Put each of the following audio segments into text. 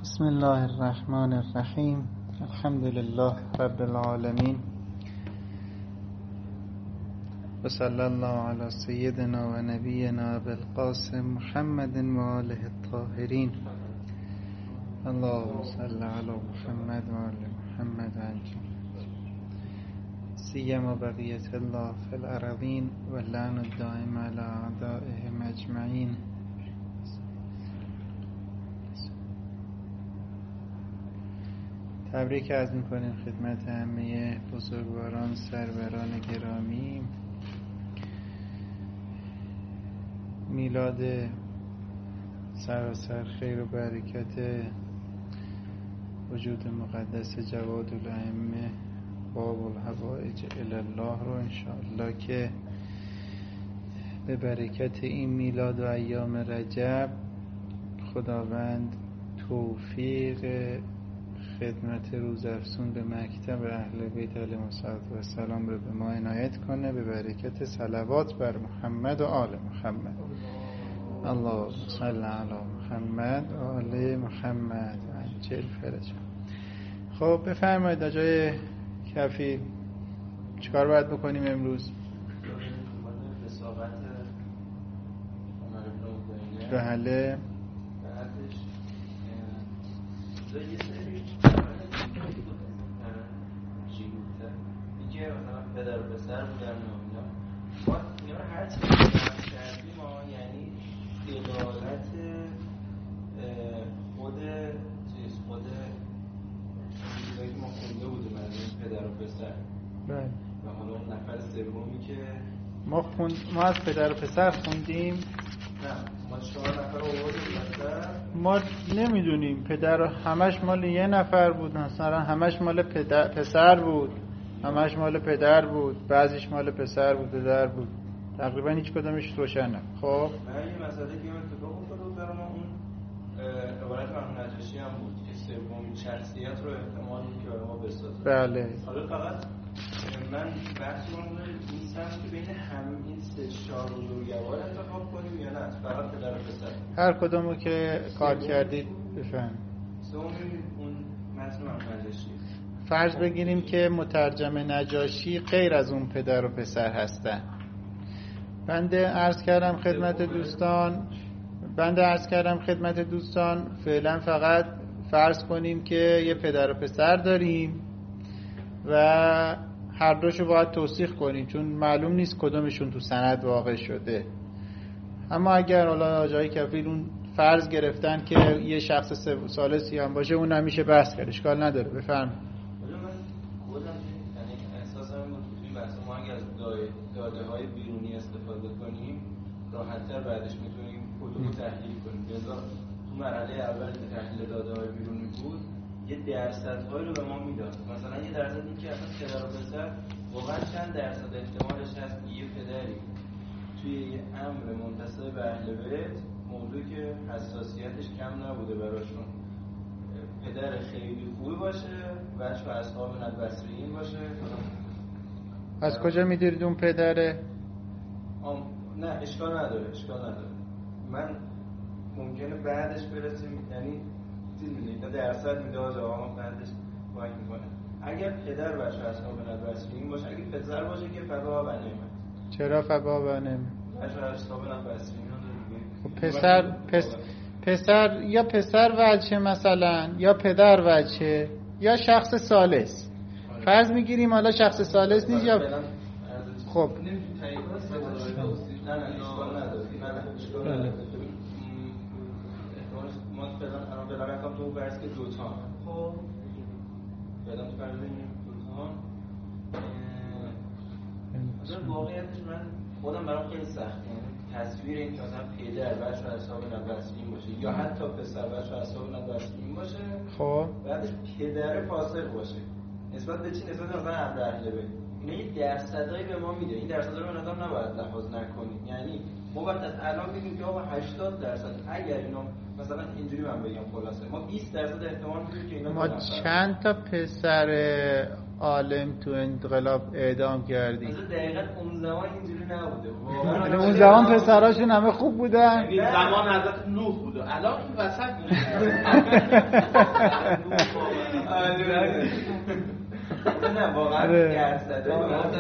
بسم الله الرحمن الرحیم. الحمد لله رب العالمین و صلی الله علی سیدنا و نبینا ابی القاسم محمد و آله الطاهرین. اللهم صل علی محمد و آل محمد عجل سیما بقیت الله فی الارضین و لعن الدائم علی اعدائهم اجمعین. تبریک عرض می‌کنیم خدمت همه بزرگواران سروران گرامی. میلاد سراسر خیر و برکت وجود مقدس جواد الائمه باب الحوائج الی الله رو انشاءالله که به برکت این میلاد و ایام رجب خداوند توفیق خدمت روزافزون به مکتب اهل بیت علیهم السلام رو به ما عنایت کنه به برکت صلوات بر محمد و آل محمد. اللهم صل علی محمد و آل محمد عجل فرج. خب بفرمایید آقای کفی چیکار باید بکنیم امروز؟ بله مثلا پدر و پسر بودن و اینا ما اینا رو هر چی کردیم یعنی دلالت خود چیزایی که ما خونده بودیم از این پدر و پسر. بله. و حالا اون نفر سومی که ما از پدر و پسر خوندیم. نه ما 4 نفر آوردیم. ما نمیدونیم پدر همش مال یه نفر بود، مثلا همش مال پسر بود، همش مال پدر بود، بعضیش مال پسر بود، پدر بود، تقریبا هیچ کدومش روشن نه. خب من این مسئله که من اتفاق افتاده بود برام اون عبارت مرحوم نجاشی هم بود که سومین شخصیت رو احتمال بود که برای ما بسازه. بله. حالا فقط من بحثی رو نیستم که بین همین 3-4 بزرگوار انتخاب کنیم یا نه فقط پدر و پسر. هر کدومو که کار کردید بفهم. سومین اون متن مرحوم نجاشی. فرض بگیریم که مترجم نجاشی غیر از اون پدر و پسر هستن. بنده عرض کردم خدمت دوستان فعلا فقط فرض کنیم که یه پدر و پسر داریم و هر دوشو باید توثیق کنیم چون معلوم نیست کدومشون تو سند واقع شده. اما اگر حالا جای کفیل اون فرض گرفتن که یه شخص ثالثی هم باشه اون هم میشه بحث کرد، اشکال نداره. بفرمایید. داده‌های بیرونی استفاده کنیم راحت‌تر بعدش میتونیم کدومو تحلیل کنیم. لذا تو مرحله اول که تحلیل داده‌های بیرونی بود یه درصدهایی رو به ما میداد. مثلا یه درصد این که اصلا پدر و پسر واقعا چند درصد احتمالش هست یه پدری توی یه امر منتسب به اهل بیت موضوعی که حساسیتش کم نبوده براشون پدر خیلی خوبی باشه بچه اصحاب ندبصریین باشه. از کجا میدونید اون پدره؟ نه اشکال نداره. من ممکنه بعدش برسیم یعنی تا درصد میده آقا بعدش وای میکنه. اگر پدر باشه اصحاب ندبصریین باشه، اگه پسر باشه که فقا و نعمت. چرا فقا و نعمت؟ باشه اصحاب ندبصریین پسر یا پسر وجه مثلا یا پدر وجه یا شخص ثالث. فرض میگیریم حالا شخص ثالث نیست یا خب ما فعلا رقم تو برس که 2 تا خب فعلا تو فرض بگیریم 2 تا واقعیتش من خودم برام خیلی سخته تصویر این که مثلا پدر بچه اصحاب ندبصریین باشه یا حتی پسر بچه اصحاب ندبصریین باشه خب بعدش پدر فاسق باشه نسبت به چی؟ نسبت به مثلا امر اهل بیت. اینا یه درصدایی به ما میده. این درصدا رو به نظر نباید لحاظ نکنیم. یعنی ما باید از الان بگیم که آقا 80% اگر اینا مثلا اینجوری من بگم خلاصه ما 20% احتمال میدیم که اینا ما چند تا پسر عالم تو انقلاب اعدام کردی. مثلا دقیقاً اون زمان اینجوری نبوده واقعا. اون زمان پسراشون همه خوب بودن. زمان حضرت نوح بوده. الان این وسط نه واقعا درصده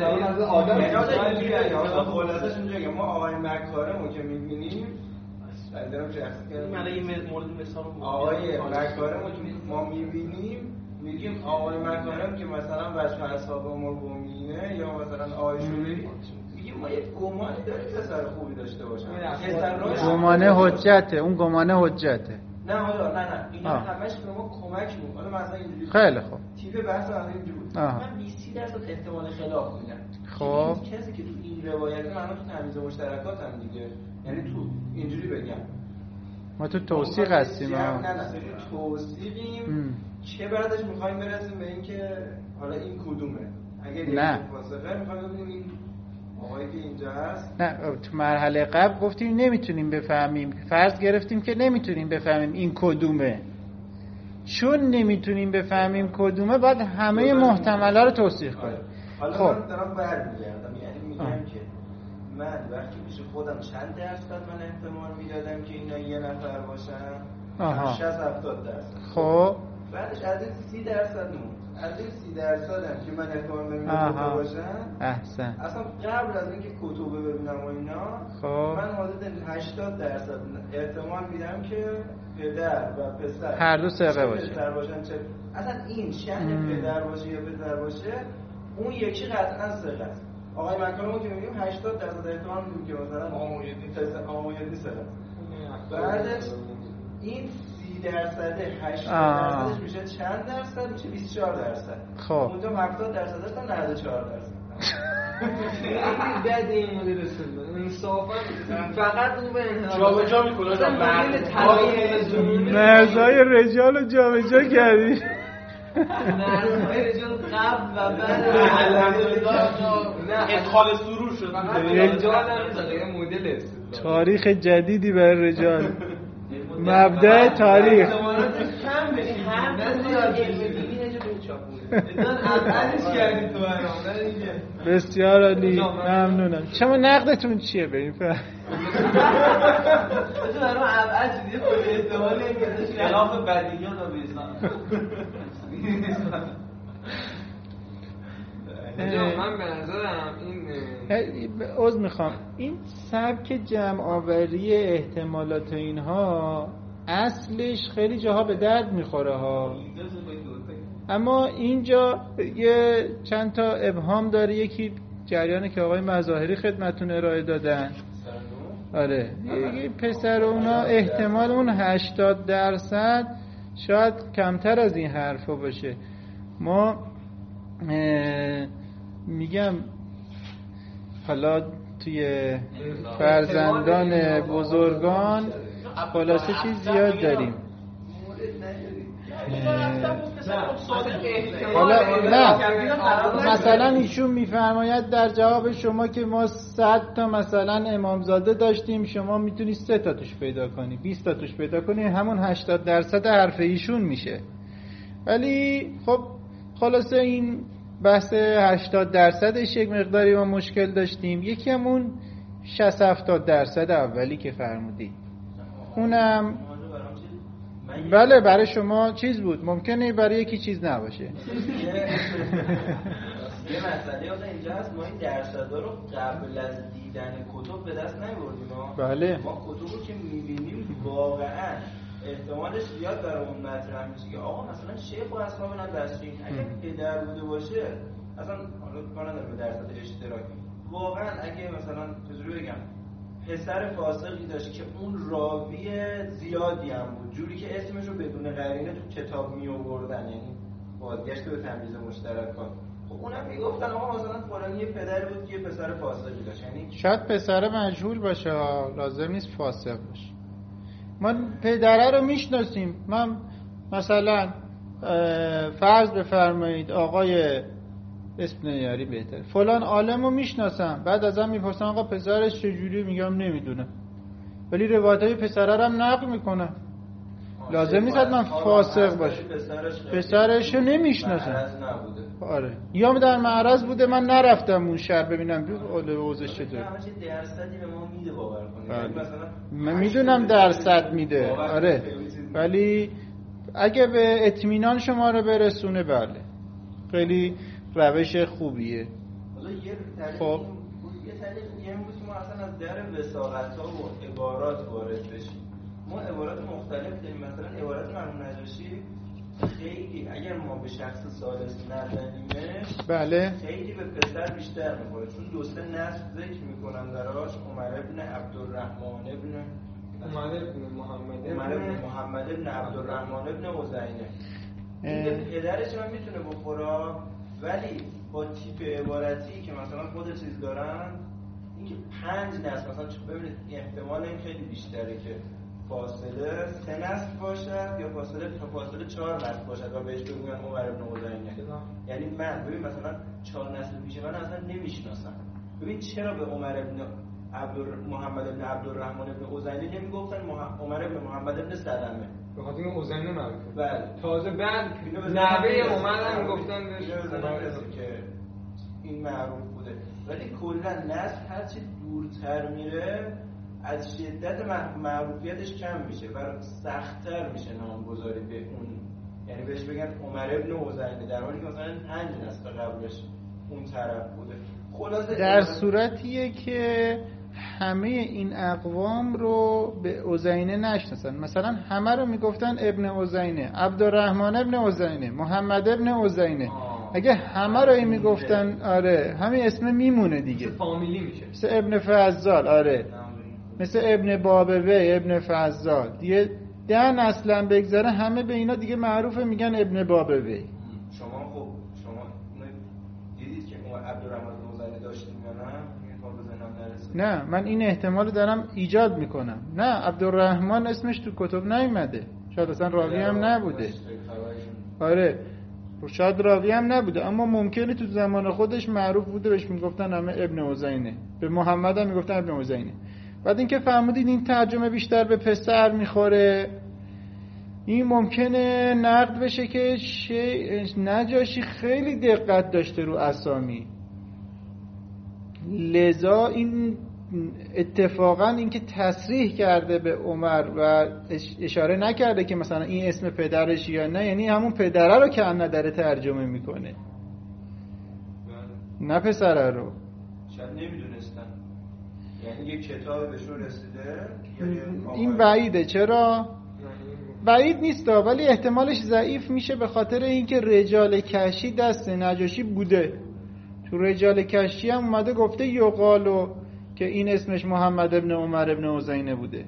خلاصش اینجوریه ما آقای مکارمو که می‌بینیم بعدم شخصی که من یه مورد مثال آقای مکارمو که ما می‌بینیم میگیم آقای مکارم که مثلا بچه اصحاب ما گمینه یا مثلا آقای شوری میگیم ما یک گمانی داریم پسر خوبی داشته باشن. گمانه حجته. اون گمانه حجته. نه حالا نه اینا همش به ما کمک می‌کنه. حالا مثلا اینجوری خیلی خوب تیپ بحث من اینجوری بود. من 20% احتمال خلاف میدم. خب کسی که تو این روایت من تو تمیز مشترکات هم دیگه، یعنی تو اینجوری بگم ما تو توثیق هستیم. نه توثیقیم که بعدش می‌خوایم برسیم به اینکه حالا این کدومه. اگه نه فاصله می‌خوایم ببینیم این آقایی که اینجا هست. نه تو مرحله قبل گفتیم نمیتونیم بفهمیم، فرض گرفتیم که نمیتونیم بفهمیم این کدومه. چون نمیتونیم بفهمیم کدومه باید همه محتملا رو توصیف کنیم. حالا خب من دارم برمیگردم، یعنی میگم که من وقتی پیش خودم چند درصد من احتمال میدادم که اینا یه نفر باشن 60-70 درصد. خب بعدش از این 30% موند. از این 30% هم که من احتمال نمیدادم باشن احسن. اصلا قبل از اینکه کتبه ببینم و اینا خب من حدود 80% احتمال میدم که پدر و پسر هر دو سقه باشه. پسر باشن چه اصلا این شأن پدر باشه یا پسر باشه اون یکی قطعا سقه است. آقای مکارمو که میگیم 80% احتمال میدیم که مثلا آمویدی سقه است. بعدش این 30% 80%ش میشه چند درصد؟ میشه 24%. خب اونجا 70% تا 94%. بعد این مدل رسید انصافا فقط اون به جابجا میکنه. مرزهای رجال رو جابجا کردی. مرزهای رجال قبل و بعد ادخال سرور شد. رجال هم یه مدل است. تاریخ جدیدی برای رجال. مبدأ تاریخ. کم بشین هر بسیار عالی، ممنونم. شما نقدتون چیه بریم فهم؟ برای ابعاد دیگه خود احتمال این گذاشت خلاف بدیهیات و بیزان. من به نظرم این عذر میخوام این سبک جمع آوری احتمالات اینها اصلش خیلی جاها به درد میخوره ها، اما اینجا یه چند تا ابهام داره. یکی جریانی که آقای مظاهری خدمتتون ارائه دادن. آره یه پسر اونا احتمال اون 80% شاید کمتر از این حرفا باشه. ما میگم حالا توی فرزندان بزرگان خلاصه چیز زیاد داریم. حالا نه مثلا ایشون میفرماید در جواب شما که ما 100 تا مثلا امامزاده داشتیم، شما میتونی 3 تا توش پیدا کنی، 20 تا توش پیدا کنی، همون 80% حرف ایشون میشه. ولی خب خلاصه این بحث 80%ش یک مقداری ما مشکل داشتیم. یکی همون 60-70% اولی که فرمودی اونم بله برای شما چیز بود، ممکنه برای یکی چیز نباشه. یه مسئله اینجا هست، ما این درصدا رو قبل از دیدن کتب به دست نیاوردیم. بله ما کتب رو که می‌بینیم واقعا احتمالش زیاد برای اون مطرح میشه که آقا مثلا شیخ و اصحاب نبستین اگه پدر بوده باشه، اصلا حالا کار نداره به درصد اشتراکی، واقعا اگه مثلا چجوری بگم پسر فاسقی داشت که اون راوی زیادی هم بود، جوری که اسمش رو بدون قرینه تو کتاب می آوردن، یعنی بازگشت به تمیز مشترکات، خب اونم میگفتن آقا مثلا فلانی یه پدر بود که یه پسر فاسقی داشت. یعنی شاید پسر مجهول باشه، لازم نیست فاسق باشه. ما پدره رو میشناسیم. من مثلا فرض بفرمایید آقای اسم نیاری بهتر فلان عالم رو میشناسم، بعد ازم میپرسن آقا پسرش چجوری، میگم نمیدونم، ولی روایتای پسره رو هم نقل میکنم. لازم نیست من فاسق باشه. پسرشو نمیشناسم. نبوده. آره یا در معرض بوده من نرفتم اون شهر ببینم اوضاعش چطوره. همه چی درصدی به ما میده باور کنید. یعنی مثلا من میدونم درصد میده. آره ولی اگه به اطمینان شما رو برسونه بله خیلی روش خوبیه. حالا یه خب تعریف دیگه بود که ما اصلا از در وساقت‌ها و عبارات وارد بشیم. ما عبارات مختلف داریم. مثلا عبارت مرحوم نجاشی خیلی اگر ما به شخص ثالث نزنیمش بله خیلی به پسر بیشتر میخوره، چون دو سه نسل ذکر میکنن دراش. عمر ابن عبدالرحمن ابن محمد ابن عبدالرحمن ابن عزینه. این پدرش هم میتونه بخوره، ولی با تیپ عبارتی که مثلا خود چیز دارن، اینکه 5 نسل مثلا ببینید احتمال این خیلی بیشتره که فاصله 3 نسل باشد یا فاصله 4 نسل باشد و بهش بگوین عمر ابن عزینه. یعنی من ببین مثلا 4 نسل پیش من اصلا نمیشناسم. ببین چرا به عمر ابن محمد ابن عبدالرحمن ابن عزینه نمیگفتن عمر ابن محمد ابن سلمه؟ به خاطر این عزینه معروفه. بله تازه بعد نوه عمر هم گفتن بهش که این معروف بوده. ولی کلا نسل هرچی دورتر میره از شدت معروفیتش کم میشه و سخت‌تر میشه نامگذاری به اون. یعنی بهش بگن عمر ابن عزینه در حالی که مثلا 5 نسل قبلش اون طرف بوده. خلاصه در صورتیه که همه این اقوام رو به عزینه نشناسن. مثلا همه رو میگفتن ابن عزینه، عبدالرحمن ابن عزینه، محمد ابن عزینه. اگه همه رو این میگفتن آره همین اسم میمونه دیگه، مثل فامیلی میشه، مثل ابن فضال. آره مثل ابن بابوی، ابن فضال. دیگه 10 نسل بگذره همه به اینا دیگه معروفه میگن ابن بابوی. شما دیدید که اون عبدالرحمن عزینه داشتیم یا نه؟ نه من این احتمال دارم ایجاد میکنم. نه عبدالرحمن اسمش تو کتب نیومده، شاید اصلا راوی هم نبوده. آره شاید راوی هم نبوده، اما ممکنه تو زمان خودش معروف بوده، بهش میگفتن همه ابن عزینه. به محمد هم میگفتن ابن عزینه. بعد اینکه فهمیدید این ترجمه بیشتر به پسر میخوره، این ممکنه نقد بشه که نجاشی خیلی دقت داشته رو اسامی، لذا این اتفاقا اینکه تصریح کرده به عمر و اشاره نکرده که مثلا این اسم پدرش یا نه، یعنی همون پدره رو که داره ترجمه میکنه نه پسره رو. شاید نمیدونستن، یعنی یک کتاب بهشون رسیده. این بعیده. چرا؟ بعید نیست ولی احتمالش ضعیف میشه به خاطر اینکه رجال کشی دست نجاشی بوده. تو رجال کشی هم اومده گفته یقالو که این اسمش محمد ابن عمر ابن عزینه بوده.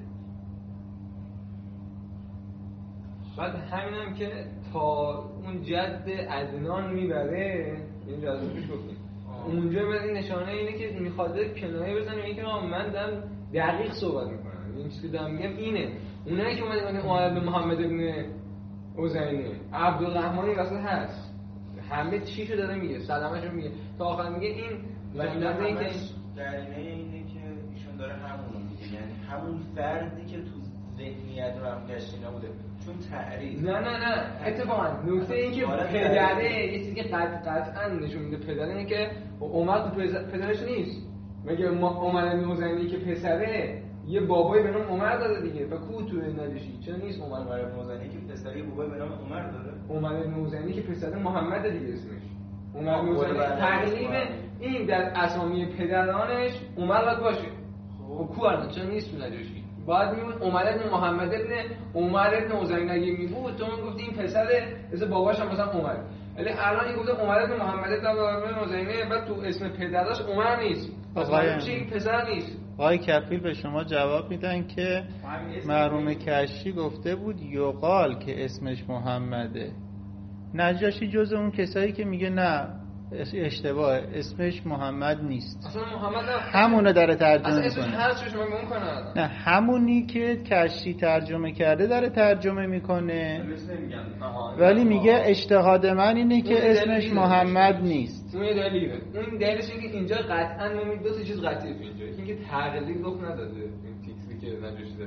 بعد همینم که تا اون جد عدنان میبره، این جذابش گفتیم اونجا بعد این نشانه اینه که میخواد کنایه بزنه اینکه من دارم دقیق صحبت میکنم. این چیزی که دارم میگم اینه. اونایی که اومدن عمر ابن محمد ابن عزینه، عبدالرحمن واسه هست، همه چیشو داره میگه، سلامشو میگه، تا آخر میگه این جمله این که دلیل اینه که ایشون داره همونو میگه، یعنی همون فردی که تو ذهنیت رو هم گشتی نبوده، چون تعریف نه اتفاقا نکته این که پدره یه چیزی که قطعا نشون میده پدره اینه که عمر تو پدرش نیست. مگه عمر بن عزینه که پسره یه بابای به نام عمر داره دیگه، و کو تو نجاشی چرا نیست عمر بن عزینه که پسری بابای به نام عمر داره؟ عمر بن عزینه که پسر محمد دیگه اسمش عمر بن عزینه. تقریبا این در اسامی پدرانش عمر باید باشه. خب کو الان چرا نیست تو نجاشی؟ بعد میمون عمر بن محمد عمر بن عزینه اگه میبود تو من گفتی این پسره، مثل باباش هم مثلا عمر، ولی الان این گفته عمر بن محمد بن عزینه، بعد تو اسم پدراش عمر نیست، پس معلوم میشه این پسر نیست. آقای کفیل به شما جواب میدن که مرحوم کشی گفته بود یقال که اسمش محمده. نجاشی جز اون کسایی که میگه نه اشتباه، اسمش محمد نیست، اصلا محمد همونه داره ترجمه میکنه. اصلا اسمش هر چیزی شما میگن نه همونی که کشی ترجمه کرده داره ترجمه میکنه، ولی میگه اجتهاد من اینه که اسمش محمد نیست. اون دلیله. اون دلیلش اینه که اینجا قطعا دو تا چیز قطعیه تو اینجا. اینکه تقلید رخ نداده این تیکسی که نجاشی داده.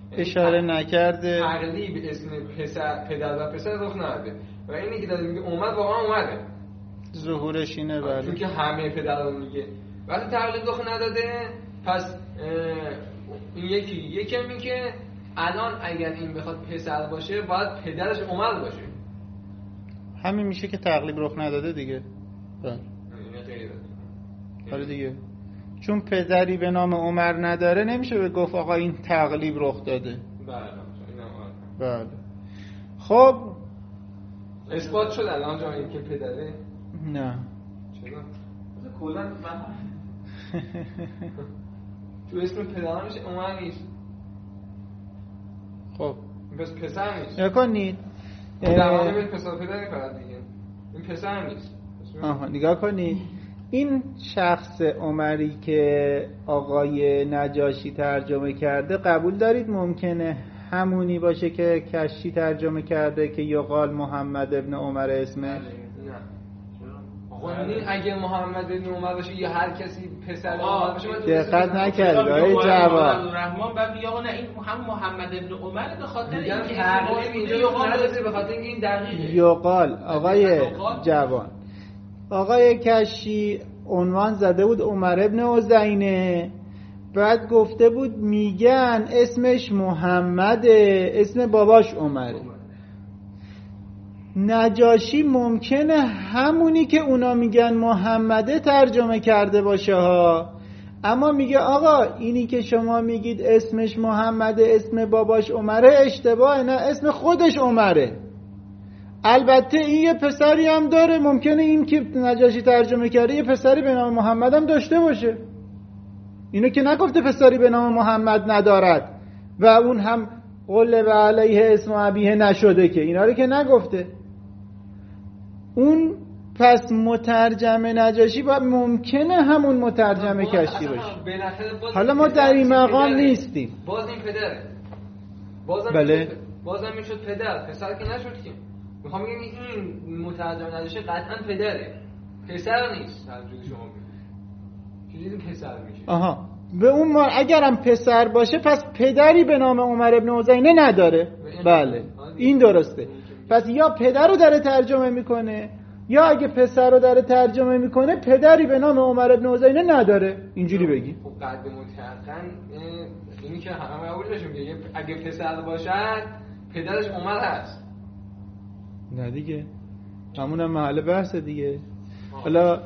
اشاره نکرده، تقلیب اسم پدر و پسر رخ نداده و اینی که داره میگه اومد واقعا اومده، ظهورش اینه. بله چون که همه پدران میگه وقتی تقلیب رخ نداده، پس این یکی این که الان اگر این بخواد پسر باشه باید پدرش عمر باشه، همین میشه که تقلیب رخ نداده دیگه. بله حالا دیگه چون پدری به نام عمر نداره نمیشه به گفت آقا این تقلیب رخ داده. بله خب اثبات شد الان جایی که پدره؟ نه چرا؟ کلا تو اسم پدرانش عمر نیست. خب بس پسر نیست. نکنید در واقع به پسر پدر فقط دیگه این پسر نیست. نگاه کنید این شخص عمری که آقای نجاشی ترجمه کرده قبول دارید ممکنه همونی باشه که کشی ترجمه کرده که یقال محمد ابن عمر اسمه؟ نه آقا اگه محمد ابن عمر باشه یا هر کسی پسر عمر باشه دقت نکرد آقای جواد رحمان بعد میگه آقا نه این هم محمد ابن عمر به خاطر اینکه تقلیب اینجا یقال به خاطر اینکه این دقیقه یقال. آقای جوان آقای کشی عنوان زده بود عمر ابن عزینه، بعد گفته بود میگن اسمش محمده، اسم باباش عمره. نجاشی ممکنه همونی که اونا میگن محمده ترجمه کرده باشه ها، اما میگه آقا اینی که شما میگید اسمش محمده اسم باباش عمره اشتباهه، نه اسم خودش عمره. البته این یه پسری هم داره، ممکنه این که نجاشی ترجمه کرده یه پسری به نام محمد هم داشته باشه، اینو که نگفته پسری به نام محمد ندارد و اون هم قل و علیه اسم ابیه نشده که اینا رو که نگفته. اون پس مترجم نجاشی با ممکنه همون مترجم کشی باشه. حالا ما در این مقام نیستیم. باز این پدره، بازم میشد پدر، پسر که نشد که. میخوام بگم این مترجم نجاشی قطعا پدره، پسر نیست. ترجمه شما چجوری پسر میشه؟ آها به اون اگرم پسر باشه پس پدری به نام عمر ابن عزینه نداره. بله این درسته. پس یا پدر رو داره ترجمه میکنه یا اگه پسر رو داره ترجمه میکنه پدری به نام عمر ابن عزینه نداره، اینجوری بگی. خب قد متحقن اینی که همه قبول داشتیم میگه اگه پسر باشد پدرش عمر هست. نه دیگه همونم محل بحث دیگه. حالا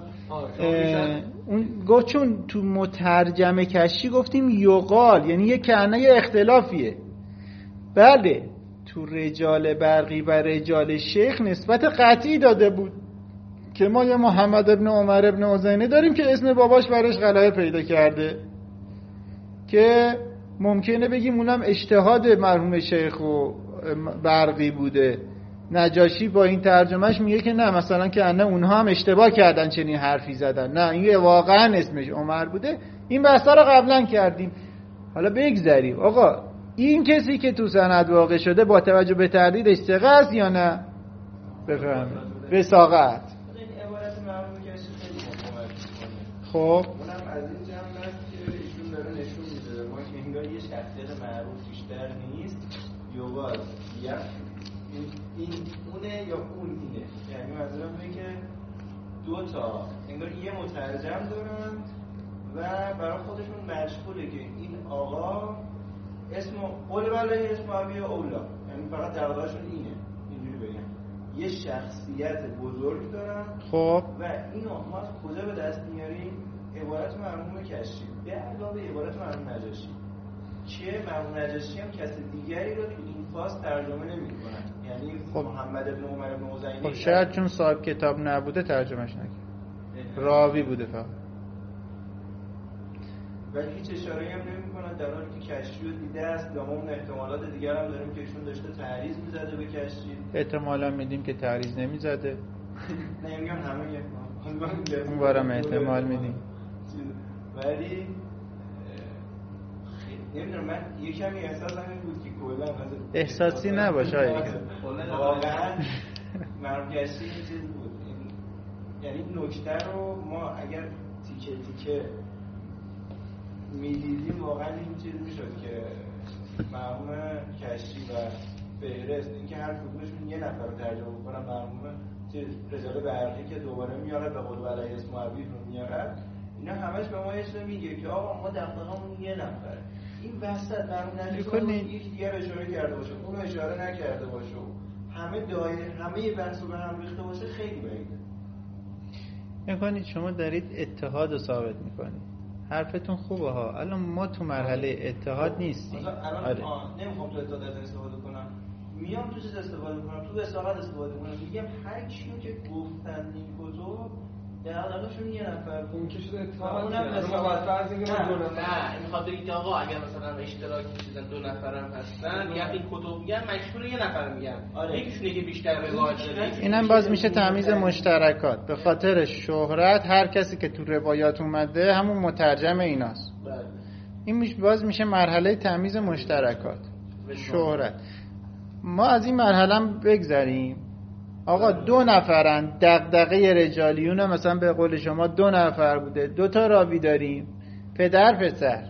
اون گفت چون تو مترجم کشی گفتیم یقال یعنی یه کنه اختلافیه. بله تو رجال برقی و رجال شیخ نسبت قطعی داده بود که ما یه محمد ابن عمر ابن عزینه داریم که اسم باباش برش غلبه پیدا کرده که ممکنه بگیم اونم اجتهاد مرحوم شیخ و برقی بوده. نجاشی با این ترجمهش میگه که نه مثلا که نه اونها هم اشتباه کردن چنین حرفی زدن، نه این واقعا اسمش عمر بوده. این بحثا رو قبلا کردیم. حالا بگذریم آقا این کسی که تو سند واقع شده با توجه به تردیدش ثقه است یا نه؟ بفهمید وثاقت. این عبارت مرحوم کشی خیلی مفهومه. خب اونم از این جمع است که ایشون داره نشون میده ما که انگار یه شخصیت معروف بیشتر نیست یوگاز یا این اونه یا اون اینه، یعنی منظورم اینه که دو تا انگار یه مترجم دارن و برای خودشون مشغوله که این آقا اسم قول بالای اسم ابی اولا، یعنی فقط دعواشون اینه، اینجوری بگم یه شخصیت بزرگ دارن. خب و اینو ما از کجا به دست میاریم؟ عبارت مرحوم کشی به علاوه عبارت مرحوم نجاشی که مرحوم نجاشی هم کسی دیگری رو تو این فاز ترجمه نمی‌کنن، یعنی خب محمد ابن عمر ابن عزینه. خب شاید چون صاحب کتاب نبوده ترجمهش نکرد، راوی بوده فقط. ولی هیچ اشاره‌ای هم نمی‌کنن در حالی که کشی رو دیده است. یا ما اون احتمالات دیگر هم داریم که ایشون داشته تعریض می‌زده به کشی. احتمالاً میدیم که تعریض نمی‌زده. نمیگم همه اون بارم احتمال میدیم. ولی نمیدونم من یه کمی احساسم این بود که کلا احساسی نباشه واقعا مرگشی این چیز بود. یعنی نکته رو ما اگر تیکه تیکه میدیدیم واقعا این چیز میشد که مرحوم کشتی و فهرست اینکه هر کدومشون یه نفر رو ترجمه بکنن، مرحوم رجال برقی که دوباره میاره به قول ولای اسم عبید رو میاره، اینا همش به ما یه میگه که آقا ما دقیقاً یه نفر. این وسط مرحوم نجاشی یک دیگر اشاره کرده باشه، اون رو اشاره نکرده باشه، همه دایره همه بحث رو به هم ریخته باشه، خیلی بعیده. میکنید شما دارید اتحاد رو ثابت میکنید، حرفتون خوبه ها. الان ما تو مرحله اتحاد نیستیم. الان نمیخوام تو اتحاد استفاده کنم، میام تو چیز استفاده کنم، تو وساقت استفاده کنم، میگم هر کیو که گفتن این کتب دقیقشون یه نفر اون که شده اتحاد اونم نه میخواد بگید آقا اگر مثلا اشتراک میشیدن 2 نفرم هستن، یا این کتب میگن مشهور یه نفر میگن، یکیشونه که بیشتر روایت داره. اینم باز میشه تمیز مشترکات. به خاطر شهرت هر کسی که تو روایات اومده همون مترجم ایناست. این باز میشه مرحله تمیز مشترکات، شهرت. ما از این مرحله هم بگذریم. آقا 2 نفرن، دغدغه رجالیون مثلا به قول شما 2 نفر بوده، 2 تا راوی داریم، پدر پسر.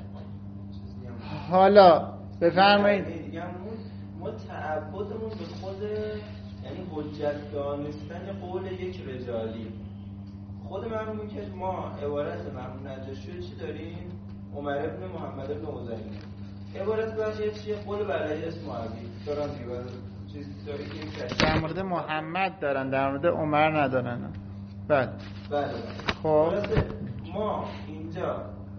حالا بفرمایید. ما تعبدمون به خود یعنی حجت دانستن قول یک رجالی. خود مرحوم که ما عبارت مرحوم نجاشی چی داریم؟ عمر ابن محمد ابن عزینی. عبارت بقیه چیه؟ قول برای اسم عبی دارن دیوار در مورد محمد دارن، در مورد عمر ندارن. بله خب ما اینجا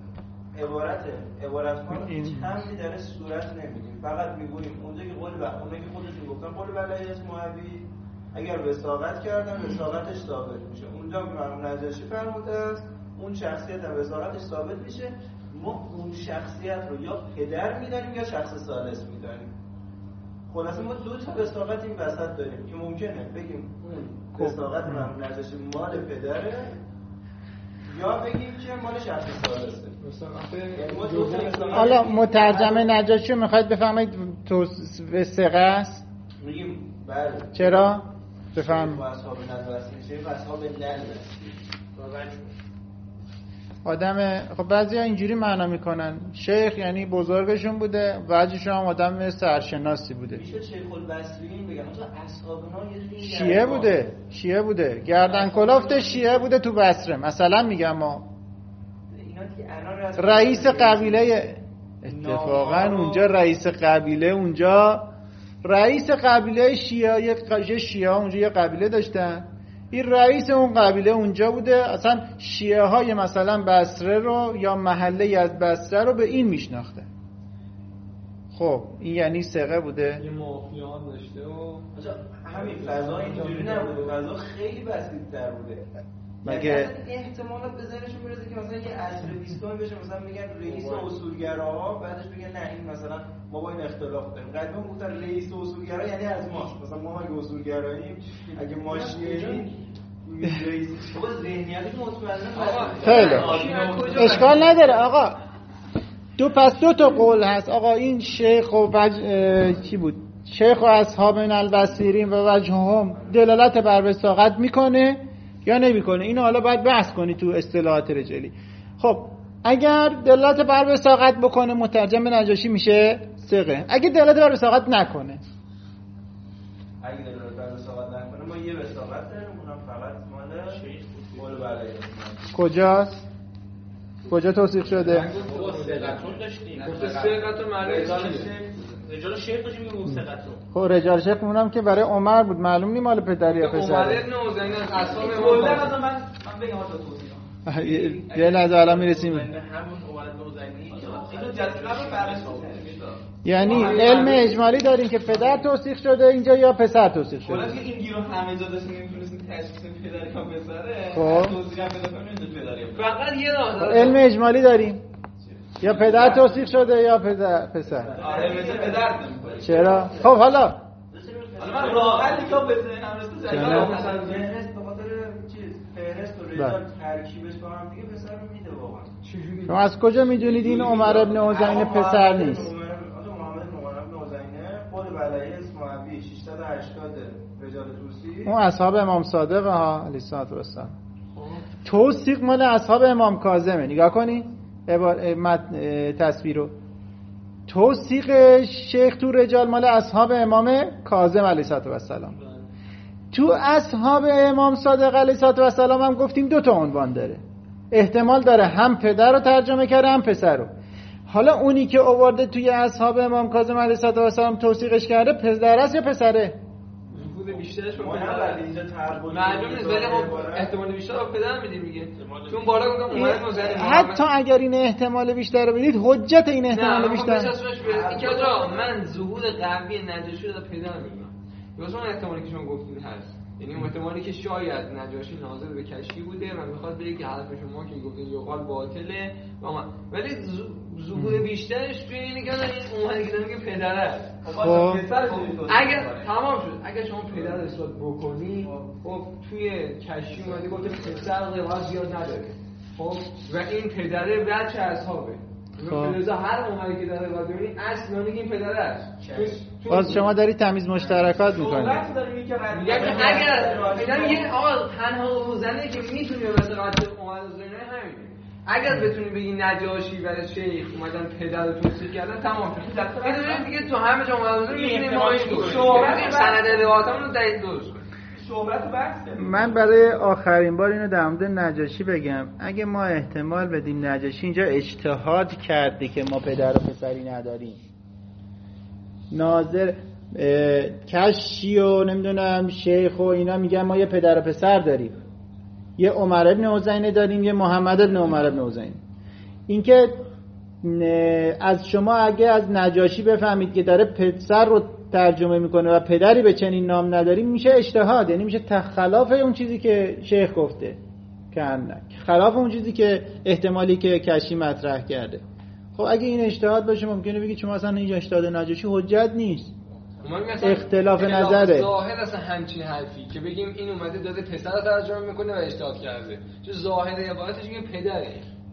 عبارت ها رو چندی در صورت نمیدیم، فقط میگوییم اونجا که قول اونجا که خودشون گفتن قول برای اسم عبی اگر وثاقت کردن وثاقتش ثابت میشه. اونجا که مرحوم نجاشی فرموده است اون شخصیت هم وثاقتش ثابت میشه. ما اون شخصیت رو یا پدر میدانیم یا شخص ثالث میدانیم. خلاصه ما 2 تا وثاقت این وسط داریم که ممکنه بگیم اون وثاقت مرحوم نجاشی مال پدره یا بگیم که مال شخص ثالثه. حالا مترجم نجاشی رو میخواید بفهمید تو ثقه است؟ میگیم بله. چرا؟ بفهم. اصحاب نلبسی و اصحاب نلبسی آدم، خب بعضی ها اینجوری معنا میکنن شیخ یعنی بزرگشون بوده، وجهشون هم آدم سرشناسی بوده. میشه شیخ البصرین بگم مثلا اصحابنا یه شیعه بوده گردن کلفت شیعه بوده تو بصره مثلا. میگم ما رئیس قبیله، اتفاقا اونجا رئیس قبیله، اونجا رئیس قبیله شیعه اونجا یه قبیله داشتن، این رئیس اون قبیله اونجا بوده. اصلا شیعه های مثلا بصره رو یا محله از بصره رو به این میشناخته. خب این یعنی ثقه بوده. یه مافیان داشته و همین فضا اینجوری نبوده، فضا خیلی بسیط‌تر بوده. مگه احتمالات به ذهنشون میرسه که مثلا یه عصر 20 بشه، مثلا میگن رئیس اصولگراها، بعدش بگن نه این مثلا ما با این اختلاف داریم. قدیم گفتن رئیس اصولگرا یعنی از ماست، مثلا ما اگه اصولگراییم اگه ما شیعه‌ایم رئیس خود ذهنیتش مطمئنا خیلی اشکال نداره آقا. پس 2 تا قول هست آقا. این شیخ و چی بود؟ شیخ و اصحاب البصیرین و وجههم دلالت بر وثاقت میکنه یا نمیکنه؟ اینو حالا باید بحث کنی تو اصطلاحات رجالی. خب اگر دلالت بر وثاقت بکنه مترجم نجاشی میشه ثقه. اگه دلالت بر وثاقت نکنه، اگه دلالت بر وثاقت نکنه ما یه وثاقت داریم، اونم فقط مال شیخ قول برای کجاست؟ کجا توصیف شده؟ ثقتون داشتیم. ثقت معنی رجال شیخ داشتیم میگم ثقتون. خب رجال شیخ اونم که برای عمر بود، معلوم نی مال پدر یا پسره. عمر ابن عزینی از اصحاب کلا من بگم تو توضیح. یه لحظه الان میرسیم. همون عمر ابن عزینی اینو جذب برش یعنی علم اجمالی داریم که پدر توصیف شده اینجا یا پسر توصیف شده. کلا که این گیرو همه جا داشتیم نمیتونستیم تشخیص پدر یا پسره. خب توضیح بده کنیم پدر. فقط یه راه علم اجمالی داریم یا پدر توصیف شده یا پسر. آره مثل پدر نمی‌کنه. چرا؟ خب حالا من راه حلی که به ذهنم رسید مثلا فهرست به خاطر چیز فهرست و رجال ترکیبش با هم دیگه پسر رو میده واقعا. شما از کجا میدونید این عمر ابن عزینی پسر نیست؟ محمد ابن عزینی قول بلایی اسم ابی 680 رجال توسی، اون اصحاب امام صادق ها علیه الصلوة و السلام. توثیق مال اصحاب امام کاظمه. نگاه کنید تصویر رو. توثیق شیخ تو رجال مال اصحاب امام کاظم علیه السلام. تو اصحاب امام صادق علیه السلام هم گفتیم 2 عنوان داره، احتمال داره هم پدر رو ترجمه کرده هم پسر رو. حالا اونی که آورده توی اصحاب امام کاظم علیه السلام توثیقش کرده پدر است یا پسره؟ ظهور بیشترش رو اینجا معلوم نیست، ولی احتمال بیشتر رو پدر میدیم دیگه، چون بالا گفتم اومد مزنی. حتی اگر این احتمال بیشتر رو بدید، حجت این احتمال بیشتر اینکه آجا من ظهور قوی نجاشی رو پدر میدونم، واسه اون احتمالی که شما گفتین هست، یعنی اون احتمالی که شاید نجاشی ناظر به کشتی بوده و میخواد بگه که حرف شما که گفتین یقال باطله و ما، ولی ظهور بیشترش توی اینه که این اومده که پدر است. اگر تمام شد، اگر شما پدر اثبات بکنی، خب توی کشتی اومده گفته پسر روایت زیاد نداره، خب و این پدره بچه اصحابه، لذا هر اومده که داره روایت ببینی اصلا میگه این پدر است. باز شما داری تمیز مشترکات میکنید. اگر میگه آقا تنها روزنه که میتونی به واسه قاطع اومد زنه همینه. اگر بتونی بگی نجاشی برای شیخ اومدن پدر رو توصیف کردن تمام شد. این دیگه تو همه جا اومد میبینیم ما این سند روایتامون رو دقیق درست کنیم. صحبت بحث. من برای آخرین بار اینو در مورد نجاشی بگم، اگه ما احتمال بدیم نجاشی اینجا اجتهاد کرده که ما پدر و پسری نداریم، ناظر کشی و نمیدونم شیخ و اینا میگن ما یه پدر و پسر داریم، یه عمر ابن حسین داریم، یه محمد ابن عمر ابن حسین. اینکه از شما اگه از نجاشی بفهمید که داره پسر رو ترجمه میکنه و پدری به چنین نام نداریم، میشه اجتهاد، یعنی میشه خلاف اون چیزی که شیخ گفته، خلاف اون چیزی که احتمالی که کشی مطرح کرده. خب اگه این اجتهاد باشه ممکنه بگید شما اصلا این اجتهاد نجاشی حجت نیست، اختلاف نظره. ظاهر اصلا همچین حرفی که بگیم این اومده داده پسر رو ترجمه میکنه و اجتهاد کرده، چون ظاهر عبارتش میگه پدره،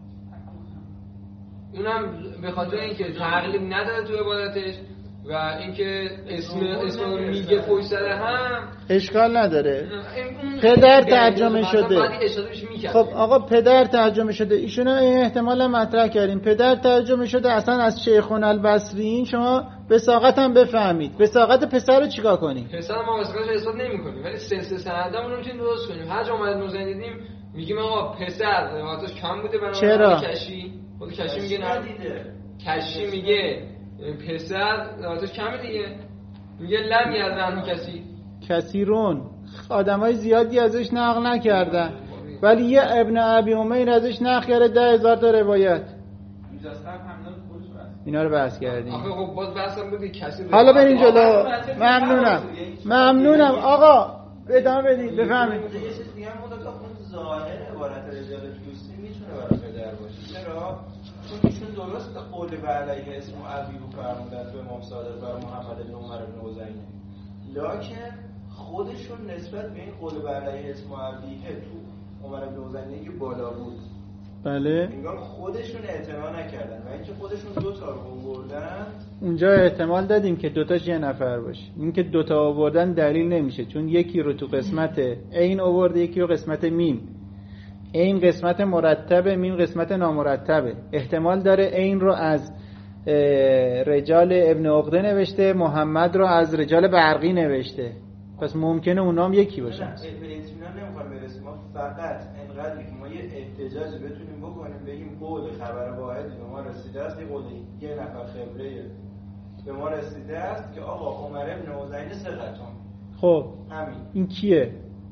اونم به خاطر اینکه تقلیب نداره تو عبارتش و اینکه اسم رو میگه پشت سر هم اشکال نداره. پدر ترجمه شده. خب آقا پدر ترجمه شده، ایشون این احتمال مطرح کردیم، پدر ترجمه شده اصلا از شیخون البصری. شما وثاقت هم بفهمید، وثاقت پسر رو چیکار کنیم؟ پسر ما وثاقتش اثبات نمی‌کنیم، ولی سلسله سندمون رو میتونیم درست کنیم. هر جا اومد نوزن دیدیم میگیم آقا پسر روایتش کم بوده برای کشی. خود کشی میگه ندیده، کشی میگه پسر روایتش کمه دیگه، میگه لم یزن کسی کثیرون، آدمای زیادی ازش نقل نکردن، ولی یه ابن ابی امیر ازش نقل کرده 10,000 تا روایت. اینا رو بحث کردیم. آخه خب باز بحثم بودی کسی. حالا بریم جلو. ممنونم آقا، ادامه بدید بفهمید. یه چیز دیگه هم بود، اون ظاهر عبارت رجال توسی میتونه برای پدر باشه. چرا؟ چون ایشون درست قول به علیه اسم ابی رو فرمودن تو امام صادق بر محمد بن عمر بن حسین، لکن خودشون نسبت به این قول به علیه اسم ابیه تو عمر بن حسین که بالا بود، بله، انگار خودشون اعتنا نکردن و اینکه خودشون 2 تا رو آوردن. اونجا احتمال دادیم که 2 تاش یه نفر باشه. اینکه 2 تا آوردن دلیل نمیشه، چون یکی رو تو قسمت عین آورده، یکی رو قسمت میم. این قسمت مرتبه، میم قسمت نامرتبه. احتمال داره این رو از رجال ابن عقده نوشته، محمد رو از رجال برقی نوشته، پس ممکنه اونام یکی باشن. به اطمینان نمیخوام برسیم، ما فقط انقدر که ما یه احتجاجی بتونیم بکنیم بگیم قول خبر واحدی به ما رسیده است، یه قول یه نفر خبره به ما رسیده است که آقا عمر ابن حسین ثقتون. خب همین. این کیه؟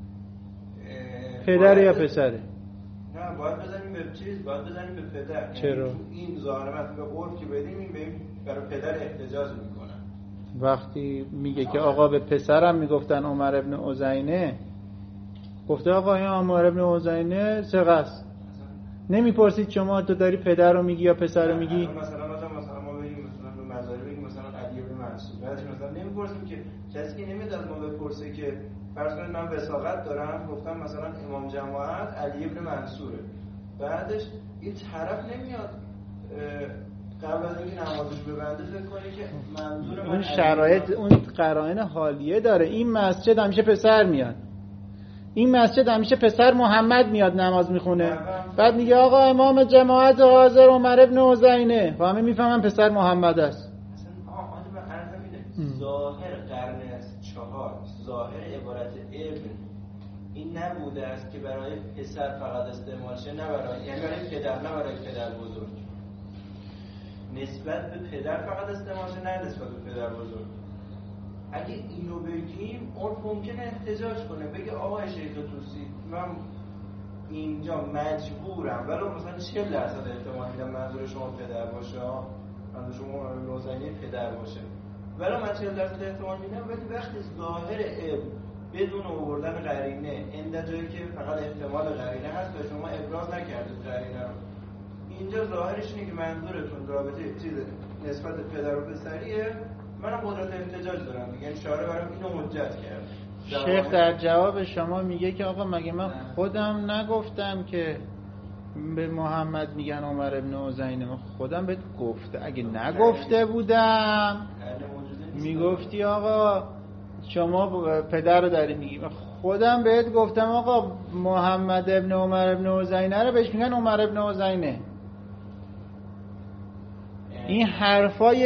پدر یا پسره؟ نه باید بزنیم به چیز، باید بزنیم به پدر. چرا؟ این ظاهرمت به قول که بدیم این به برای پدر احتجاج میکنن. وقتی میگه که آقا به پسرم میگفتن عمر ابن حسینه، گفته آقا این عمر ابن حسینه ثقه است، نمیپرسید شما تو داری پدر رو میگی یا پسر رو میگی؟ مثلا ما بگیم مثلا به مزاری بگیم مثلا علی بن منصور، بعدش مثلا نمیپرسیم که کسی که نمیاد از ما بپرسه که فرض کنید من وثاقت دارم گفتم مثلا امام جماعت علی بن منصوره، بعدش این طرف نمیاد قبل از اینکه نمازش ببنده فکر کنه که منظور من اون شرایط اون قرائن حالیه داره. این مسجد همیشه پسر میاد، این مسجد همیشه پسر محمد میاد نماز میخونه، بعد میگه آقا امام جماعت حاضر عمر ابن حسینه و همه میفهمن پسر محمد است. ظاهر عبارت ابن این نبوده است که برای پسر فقط استعمال شه، نه برای، یعنی برای پدر، نه برای پدر بزرگ. نسبت به پدر فقط استعمال شه، نه نسبت به پدر بزرگ. اگه اینو بگیم اون ممکنه احتجاج کنه، بگه آقای شیخ توسی من اینجا مجبورم، ولی مثلا 40% احتمال میدم منظور شما پدر باشه، منظور شما نوزینی پدر باشه، ولی من 40% احتمال میدم. ولی وقتی ظاهر ابن بدون آوردن قرینه، این جایی که فقط احتمال قرینه هست و شما ابراز نکردید قرینه رو، اینجا ظاهرش اینه که منظورتون رابطه چیز نسبت پدر و پسریه، منم قدرت احتجاج دارم دیگه، شارع برام اینو حجت کرد. شیخ در جواب شما میگه که آقا مگه من خودم نگفتم که به محمد میگن عمر ابن حسین؟ من خودم بهت گفته، اگه نگفته بودم میگفتی آقا شما پدر رو داری میگی. خودم بهت گفتم آقا محمد ابن عمر ابن حسینه رو بهش میگن عمر ابن حسینه. این حرفای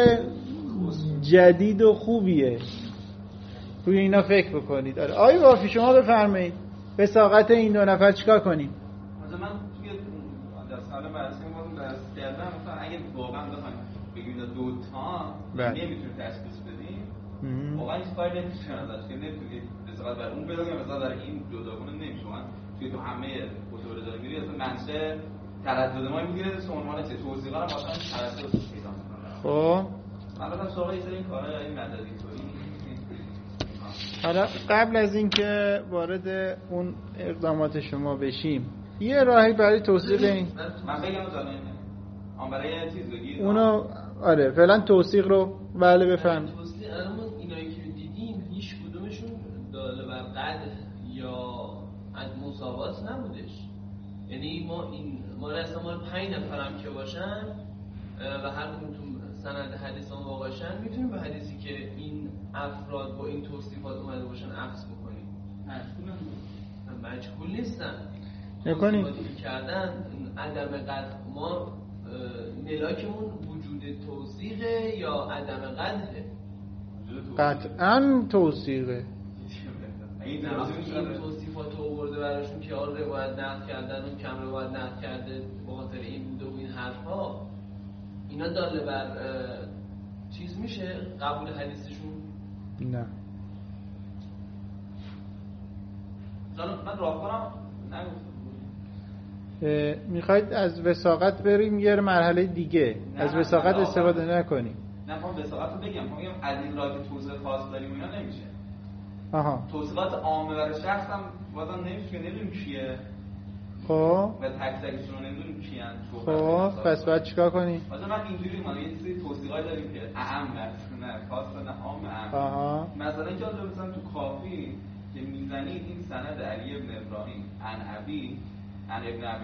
جدید و خوبیه، روی اینا فکر بکنید. آقای وافی شما بفرمایید وثاقت این دو نفر چیکار کنیم؟ مثلا من توی در سال بررسی ما درس کردم، مثلا اگه واقعا بخوایم بگیم دو تا نمیتونیم تشخیص بدیم، واقعا هیچ کاری نمیشه ازش، که نمیتونید وثاقت بر اون پیدا کنیم، مثلا در این جداگونه نمیشه. من توی تو همه کتب رضایی میری اصلا منشه تردد ما میگیره تو عنوان چه توضیحا رو مثلا تردد پیدا میکنه. خب مثلا سوال یه سری این کارا این مددی تویی. حالا قبل از اینکه وارد اون اقدامات شما بشیم، یه راهی برای توثیق این من بگم مثلا برای چیز بگید اونو، آره فعلا توثیق رو بله بفرمایید. توثیق الان اینایی که دیدیم هیچ کدومشون داله بر قد یا از مساوات نبودش. یعنی ما احتمال 5 نفرم که باشن و هر کدوم تو سند حدیث اون باشن، میتونیم به حدیثی که این افراد با این توصیفات اومده باشن عکس بکنیم. مجهول نیستن. توصیفاتی کردن عدم قطع، ما ملاکمون وجود توثیقه یا عدم قطعه؟ قطعاً توثیقه. این توصیفات رو آورده براشون که آن روایت نقل کردن و کم روایت نقل کرده به خاطر این بوده و این حرفا، اینا داله بر چیز میشه قبول حدیثشون؟ نه. من راهکارم نگفتم. میخواید از وثاقت بریم یه مرحله دیگه؟ از وثاقت استفاده نکنیم. نه خب وثاقت رو بگم از این راه که توضیح خاص داریم اینا نمیشه. آها. توصیفات عامه برای شخص هم بازم نمیشه، نمیدونیم کیه. خب و تک تکشون رو نمیدونیم کیان. خب پس باید چیکار کنیم؟ مثلا من اینجوری ما یه سری توصیفات داریم که اعم نه خاص نه عام اعم. آها. مثلا که مثلا تو کافی که میزنید این سند علی ابن ابراهیم عن ابی عن ابن ابی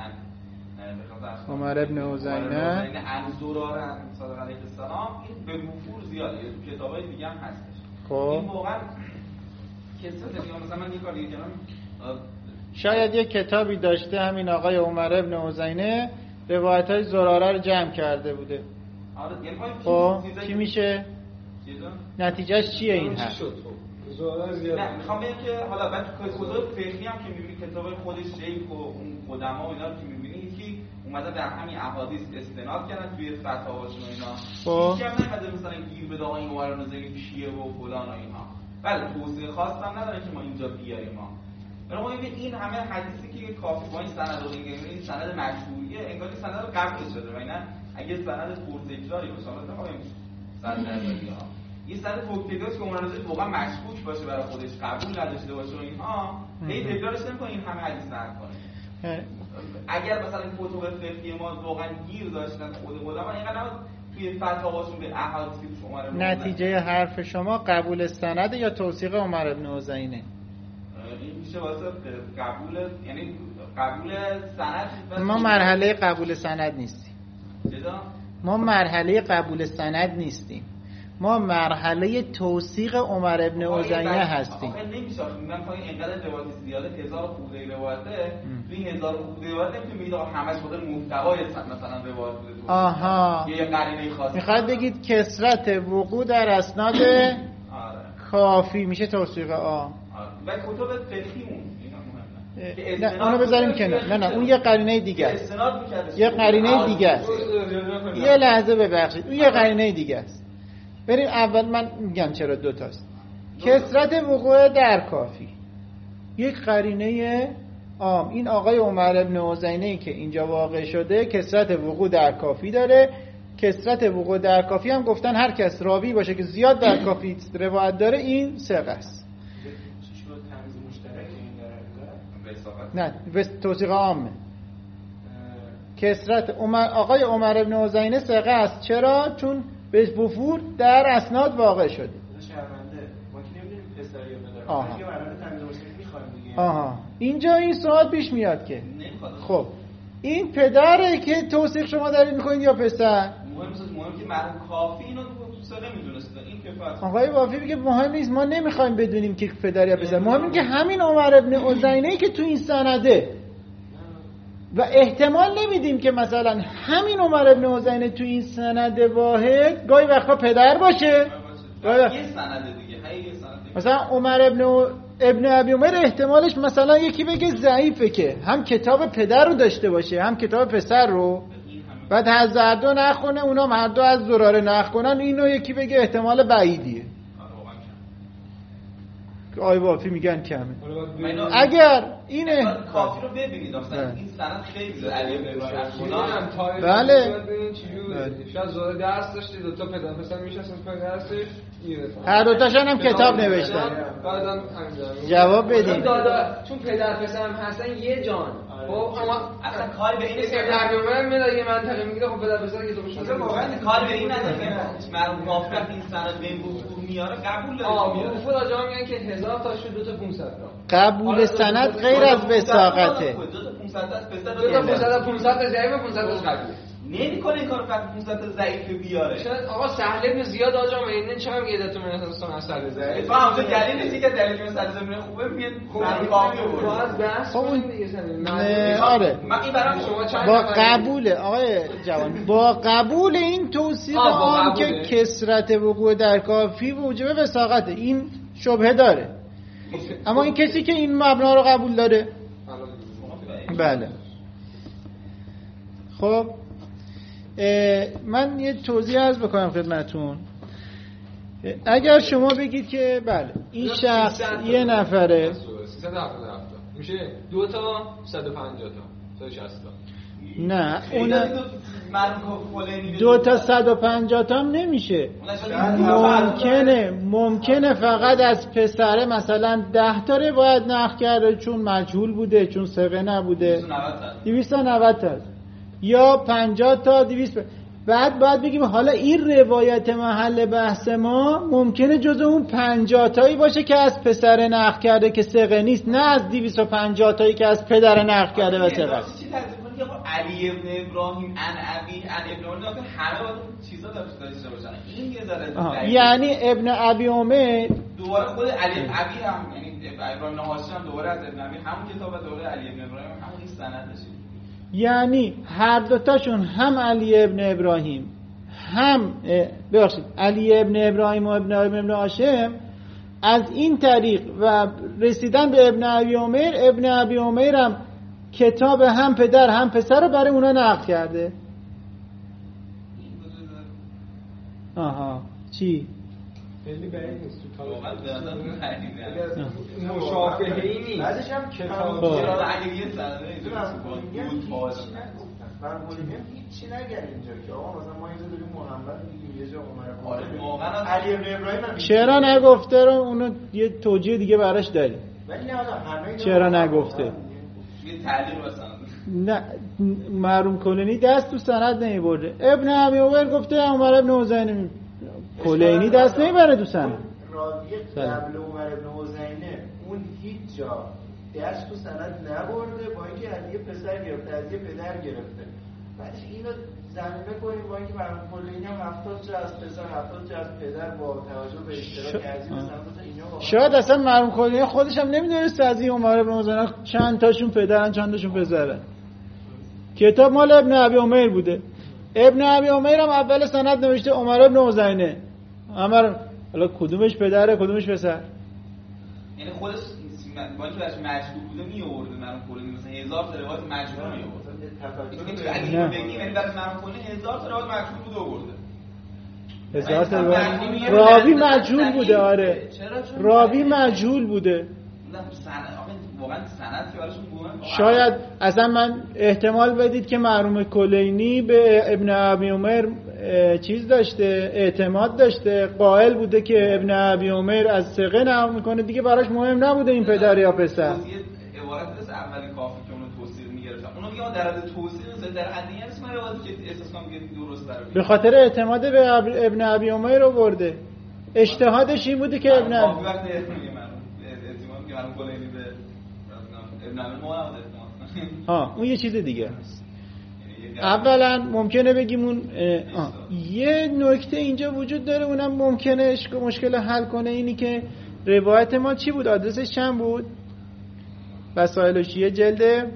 عمر ابن حسینه عن زراره صادق علیه السلام، این به وفور زیاده، تو کتابای دیگه هم هستش. خب این واقعا کسات دیگه مثلا من یه کار دیگه کردم، شاید یه کتابی داشته همین آقای عمر ابن حسینه روایت‌های زراره رو جمع کرده بوده. آره یعنی خب چی میشه؟ نتیجهش چیه این هست؟ نه میخوام بگم که حالا بعد تو کتاب فقهی هم که میبینی کتابای خودش شیخ و اون قدما و اینا رو که میبینی یکی اومده در همین احادیث استناد کردن توی فتاواشون و اینا، خب هیچ هم نمیده مثلا گیر بده آقا این عمر بن حسین کیه و فلان و اینا. بله توصیه خاص هم نداره که ما اینجا بیاریم ما. ما این همه حدیثی که کافی با این سند رو میگیم، این سند مشهوریه، انگار این سند رو قبول شده و اینا اگه سند پرتکراری باشه مثلا نمیخوایم سند نظری ها، این سند پرتکراریه که عمر بن حسین واقعا مشکوک باشه برای خودش، قبول نداشته باشه و اینها، هی تکرارش نمی‌کنه این همه حدیث نقل کنه. اگر مثلا این کتب فقهی ما واقعا گیر داشتن خود علما اینقدر توی فتاواشون به احادیث که عمر بن حسین، نتیجه حرف شما قبول سند یا توثیق عمر بن حسینه؟ این میشه واسه قبول، یعنی قبول سند. ما مرحله قبول سند نیستیم. ما مرحله قبول سند نیستیم، ما مرحله توثیق عمر ابن حسینه هستیم. آخه نمیشه، من پای اینقدر روایت زیاده 1000 خورده روایته، این 1000 خورده روایت نمیتونه بگید همش خود محتوای مثلا روایت بوده. آها، یه قرینه خاصی میخواد بگید کثرت وقوع در اسناد کافی میشه توثیق عام. و کتب فقهیمون اینا مهمه. نه اونو بذاریم کنار. نه اون یه قرینه دیگه است. یه قرینه دیگه است. یه لحظه ببخشید. اون یه قرینه دیگه است. بریم اول من میگم چرا دو تاست. کثرت وقوع در کافی یک قرینه عام. این آقای عمر بن حزینه که اینجا واقع شده کثرت وقوع در کافی داره. کثرت وقوع در کافی هم گفتن هر کس راوی باشه که زیاد در کافی روایت داره این ثقه است. نه به توثیق عامه. کثرت آقای عمر بن حزینه ثقه است. چرا؟ چون به وفور در اسناد واقع شده. آها اینجا این سوال پیش میاد که خب این پدره که توثیق شما دارید میکنید یا پسر؟ مهم که مرحوم کافی اینو ثقه میدونسته. این که آقای وافی میگه مهم نیست، ما نمیخوایم بدونیم که پدر یا پسر، مهم اینه که همین عمر بن حزینه که تو این سنده و احتمال نمیدیم که مثلا همین عمر بن حزینه تو این سند واحد گاهی وقتا پدر باشه. یه سند دیگه مثلا عمر ابن ابی عمر احتمالش مثلا یکی بگه ضعیفه که هم کتاب پدر رو داشته باشه هم کتاب پسر رو، بعد هر دو نخونه اونا هر دو از زراره نخونن، اینو یکی بگه احتمال بعیدیه. آی وافی میگن کمه. اگر این کافی رو ببینید مثلا این سند خیلی علی بن ابراهیم بله شاید زوره درس داشتی دو تا پدر پسر میشستن پدر درسش هر دو تاشون هم کتاب نوشتن. بعدم جواب بدین چون پدر پسر هم هستن یه جان. خب اما اصلا کاری به این ابن میاد یه منطقه میگه خب پدر پسر که تو بشه واقعا کاری به این نداره که مرحوم کافی این سند به وفور میاره قبول داره. وفور آجا میگن که 1000 تا شد 2 تا 500 تا قبول سند غیر از وثاقته. 2 تا 500 تا پسر 2 تا 500 تا ضعیف 500 تا قبول نمی‌کنه این کارو فقط 500 تا ضعیف بیاره. شاید آقا سهل ابن زیاد آجا میگن چرا میگه عدتون من اصلا ضعیف. فهم اونجا دلیل نیست که دلیل مثلا زمین خوبه میاد کافی بود. باز بحث اون دیگه آره من این برام شما چند با قبول آقای جوان با قبول این توصیف عام که کثرت وقوع در کافی موجب وثاقته این شبهه داره، اما این کسی که این مبنا رو قبول داره بله. خب من یه توضیح عرض بکنم خدمتون. اگر شما بگید که بله این شخص یه نفره 377 میشه 2 تا 150 تا 160 تا نه اون 2 تا 150 تا هم نمیشه. ممکنه فقط از پسره مثلا 10 تا روایت نقل کرده چون مجهول بوده چون ثقه نبوده 290 تا یا 50 تا 200. بعد بگیم حالا این روایت محل بحث ما ممکنه جز اون 50 تایی باشه که از پسر نقل کرده که ثقه نیست، نه از 250 تایی که از پدر نقل کرده و ثقه است. علی ابن ابراهیم ان ابی ان ابن عمر همه با چیزا داشته باشن. این یه ذره یعنی ابن ابی عمر دوباره خود علی ابی هم یعنی ابراهیم نهاشی هم دوباره از ابن ابی همون کتاب دوباره علی ابن ابراهیم همون این سندشه. یعنی هر دوتاشون هم علی ابن ابراهیم هم ببخشید علی ابن ابراهیم و ابن هاشم از این طریق و رسیدن به ابن ابی عمر. ابن ابی عمر هم کتاب هم پدر هم پسر رو برای اونا نقل کرده. آها چی؟ خیلی بعید نیست تو واقعا به نظر مشافهه‌ای نیست. بعدش هم کتاب اگه یه سنده من بولیم هیچی نگن اینجا که آقا مثلا ما اینجا داریم محمد میگیم یه جا عمر آره واقعا علی ابن ابراهیم چرا نگفته رو اونو یه توجیه دیگه براش داریم. ولی نه همه چرا نگفته؟ یه تعلیق مثلا نه محروم کلینی دست تو سند نمیبرده. ابن ابی عمر گفته عمر ابن حزینه کلینی دست نمیبره تو سند. راوی قبل عمر ابن حزینه اون هیچ جا دست تو سند نبرده با اینکه از یه پسر گرفته از یه پدر گرفته. بعدش اینو زمینه کنیم با اینکه محروم کلینی هم 70 جا از پسر 70 جا از پدر با توجه به اشتراک عزیز مثلا اینا شاید اصلا محروم کلینی خودش هم نمیدونست از این عمر ابن حزینه چند تاشون پدرن چند تاشون پسرن. کتاب مال ابن ابی عمر بوده. ابن ابی عمر هم اول سند نوشته عمر ابن حزینه. حالا کدومش پدره کدومش پسر؟ یعنی خودش با اینکه براش مجبور بوده میآورده مرحوم کلینی مثلا 1000 تا روایت مجبور میآورده. اگه بگیم یعنی برای مرحوم کلینی 1000 تا روایت مجبور بوده آورده. 1000 تا راوی مجهول بوده. آره راوی مجهول بوده. واقعا سند که براشون مهمه. شاید اصلا من احتمال بدید که مرحوم کلینی به ابن ابی عمر چیز داشته، اعتماد داشته، قائل بوده که ابن ابی عمر از ثقه نقل میکنه، دیگه براش مهم نبوده این پدر یا پسر. توصیه عبارت است اول کافی که اونو توصیه میگرفتن. اونو میگه در حد توصیه نیست، در حد این است من روایتی که احساس کنم که درست داره. به خاطر اعتماد به ابن ابی عمر رو برده. اجتهادش این بوده که ابن ابی وقت میگه من اعتماد که من کلینی به ابن ابی عمر اون یه چیز دیگه است. اولا ممکنه بگیم اون یه نکته اینجا وجود داره، اونم ممکنه مشکل حل کنه، اینی که روایت ما چی بود؟ آدرسش چند بود؟ وسائل شیعه جلد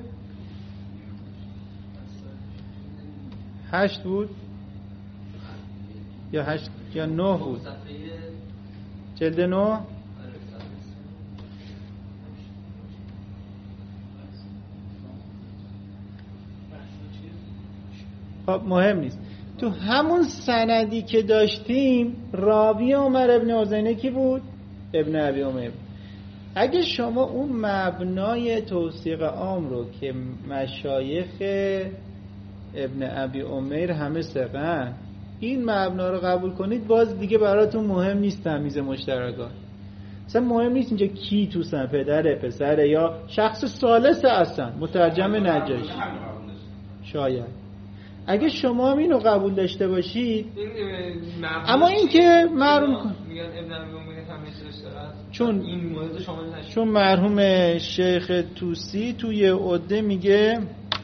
8 بود یا 8 یا 9 بود؟ جلد 9. خب مهم نیست. تو همون سندی که داشتیم راوی عمر ابن عزینه کی بود؟ ابن ابی عمر. اگه شما اون مبنای توثیق عام رو که مشایخ ابن ابی عمر همه ثقه‌اند، این مبنا رو قبول کنید، باز دیگه براتون مهم نیست تمیز مشترکات. اصلا مهم نیست اینجا کی تو سن، پدر، پسر یا شخص ثالث اصلا مترجم نجاشی. شاید اگه شما هم اینو قبول داشته باشید، اما این که مرحوم میگن ابن ابی عمر همیشه داشته، چون این مورد شامل نشه. چون مرحوم شیخ توسی توی عده میگه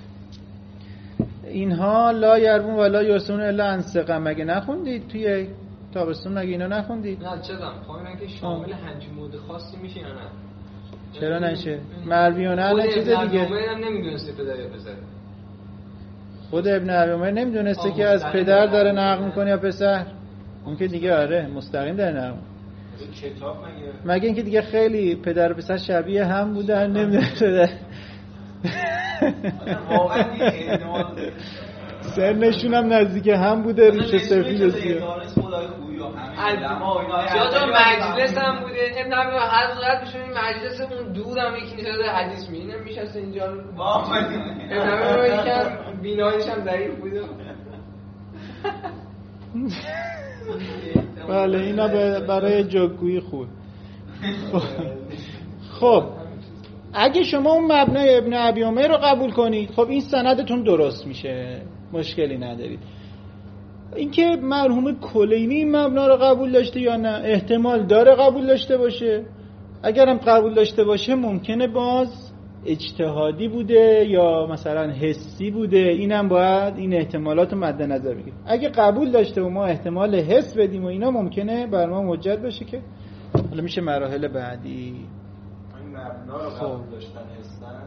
اینها لا یرمون ولا یرسون الا عن ثقه. مگه نخوندید توی تابستون؟ مگه اینا نخوندید؟ نه چرا؟ خواهیم که شامل همچین مورد خاصی میشه یا نه؟ چرا نشه؟ مرویانه نه چیز دیگه. ابن ابی عمر هم نمیدونسته پدر یا پسر. خود ابن ابی عمر نمیدونسته که از پدر داره نقل میکنه یا پسر. اون که دیگه آره مستقیم داره نقل. کتاب مگه اینکه دیگه خیلی پدر و پسر شبیه هم بودن، نمیدونسته سنشون هم نزدیک هم بوده، ریشه سفید و سیاه. جا مجلس هم بوده. ابن ابی عمر هر صورت بشه این مجلس اون دور هم یکی نشسته حدیث میگه، نمیشسته اینجا. ابن ابی عمر یکم بیناییش هم ضعیف بوده. بله اینا برای جوگویی خوب. خب اگه شما اون مبنای ابن ابی عمر رو قبول کنید، خب این سندتون درست میشه، مشکلی ندارید. اینکه مرحوم کلینی این مبنا رو قبول داشته یا نه، احتمال داره قبول داشته باشه. اگرم قبول داشته باشه ممکنه باز اجتهادی بوده یا مثلا حسی بوده. اینم باید این احتمالات رو مد نظر بگیریم. اگه قبول داشته و ما احتمال حس بدیم و اینا، ممکنه بر ما حجت باشه که حالا میشه مراحل بعدی. این مبنا رو قبول داشتن حسن.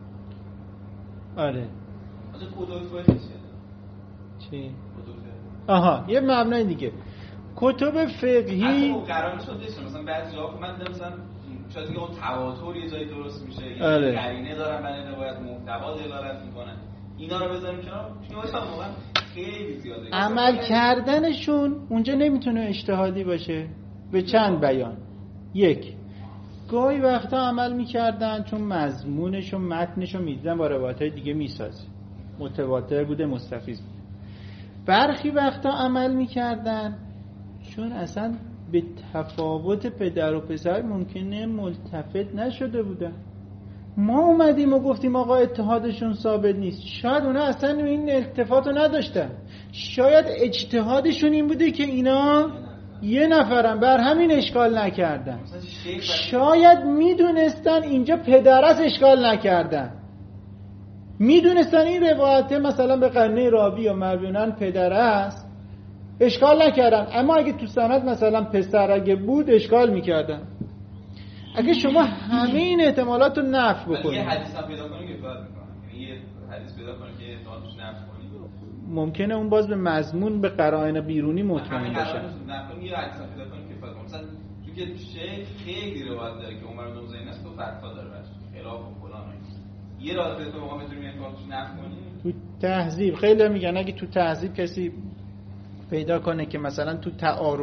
آره از کدوم فایده چی؟ آها یه مبنای دیگه، کتب فقهی قرار شد مثلا بعضی جاها من دیدم مثلا شاید دیگه اون تواتر یه جایی درست میشه یا آره. قرینه دارن برای روایت محتوا دلالت میکنن، اینا رو بذاریم کنار. چون واقعا خیلی زیاده عمل کردنشون اونجا نمیتونه اجتهادی باشه به چند بیان. یک، گاهی وقتا عمل میکردن چون مضمونش و متنش رو میدیدن با روایت‌های دیگه میسازه، متواتر بوده، مستفیض بوده. برخی وقتا عمل میکردن چون اصلا به تفاوت پدر و پسر ممکنه ملتفت نشده بودن. ما اومدیم و گفتیم آقا اتحادشون ثابت نیست، شاید اونا اصلا این التفات رو نداشتن، شاید اجتهادشون این بوده که اینا یه نفرن، بر همین اشکال نکردن. شاید میدونستن اینجا پدر است، اشکال نکردن. میدونستن این روایت مثلا به قرینه راوی یا مرویانن پدر است، اشکال نکردن. اما اگه تو سند مثلا پسر اگه بود، اشکال میکردن. اگه شما همه این احتمالات رو نفی بکنید، یه حدیث هم پیدا کنید که فرق میکنه، یعنی یه حدیث پیدا کنید که احتمالش نفی کنید، ممکنه اون باز به مضمون به قرائن بیرونی مطمئن باشه. نکنید یه حدیث هم پیدا کنید که فرق کنه مثلا تو که شیخ خیلی روایت داره که عمر بن حسین است تو فتوا داره براش خلاف و فلان یه رابطه تو ما میتونیم این کارو نکنیم. تو تهذیب خیلی میگن اگه تو تهذیب کسی پیدا کنه که مثلا تو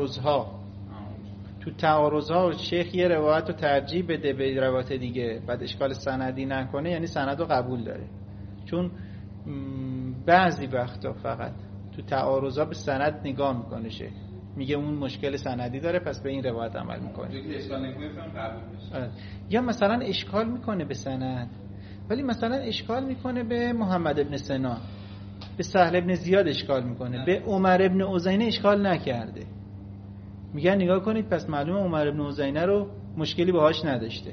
تعارضها شیخ یه روایت رو ترجیح بده به روایت دیگه بعد اشکال سندی نکنه، یعنی سند رو قبول داره. چون بعضی وقتا فقط تو تعارضها به سند نگاه میکنه شیخ، میگه اون مشکل سندی داره پس به این روایت عمل میکنه. یا مثلا اشکال میکنه به سند ولی مثلا اشکال میکنه به محمد ابن سنا، به سهل ابن زیاد اشکال میکنه، به عمر ابن عزینه اشکال نکرده. میگن نگاه کنید پس معلومه عمر ابن عزینه رو مشکلی باهاش نداشته.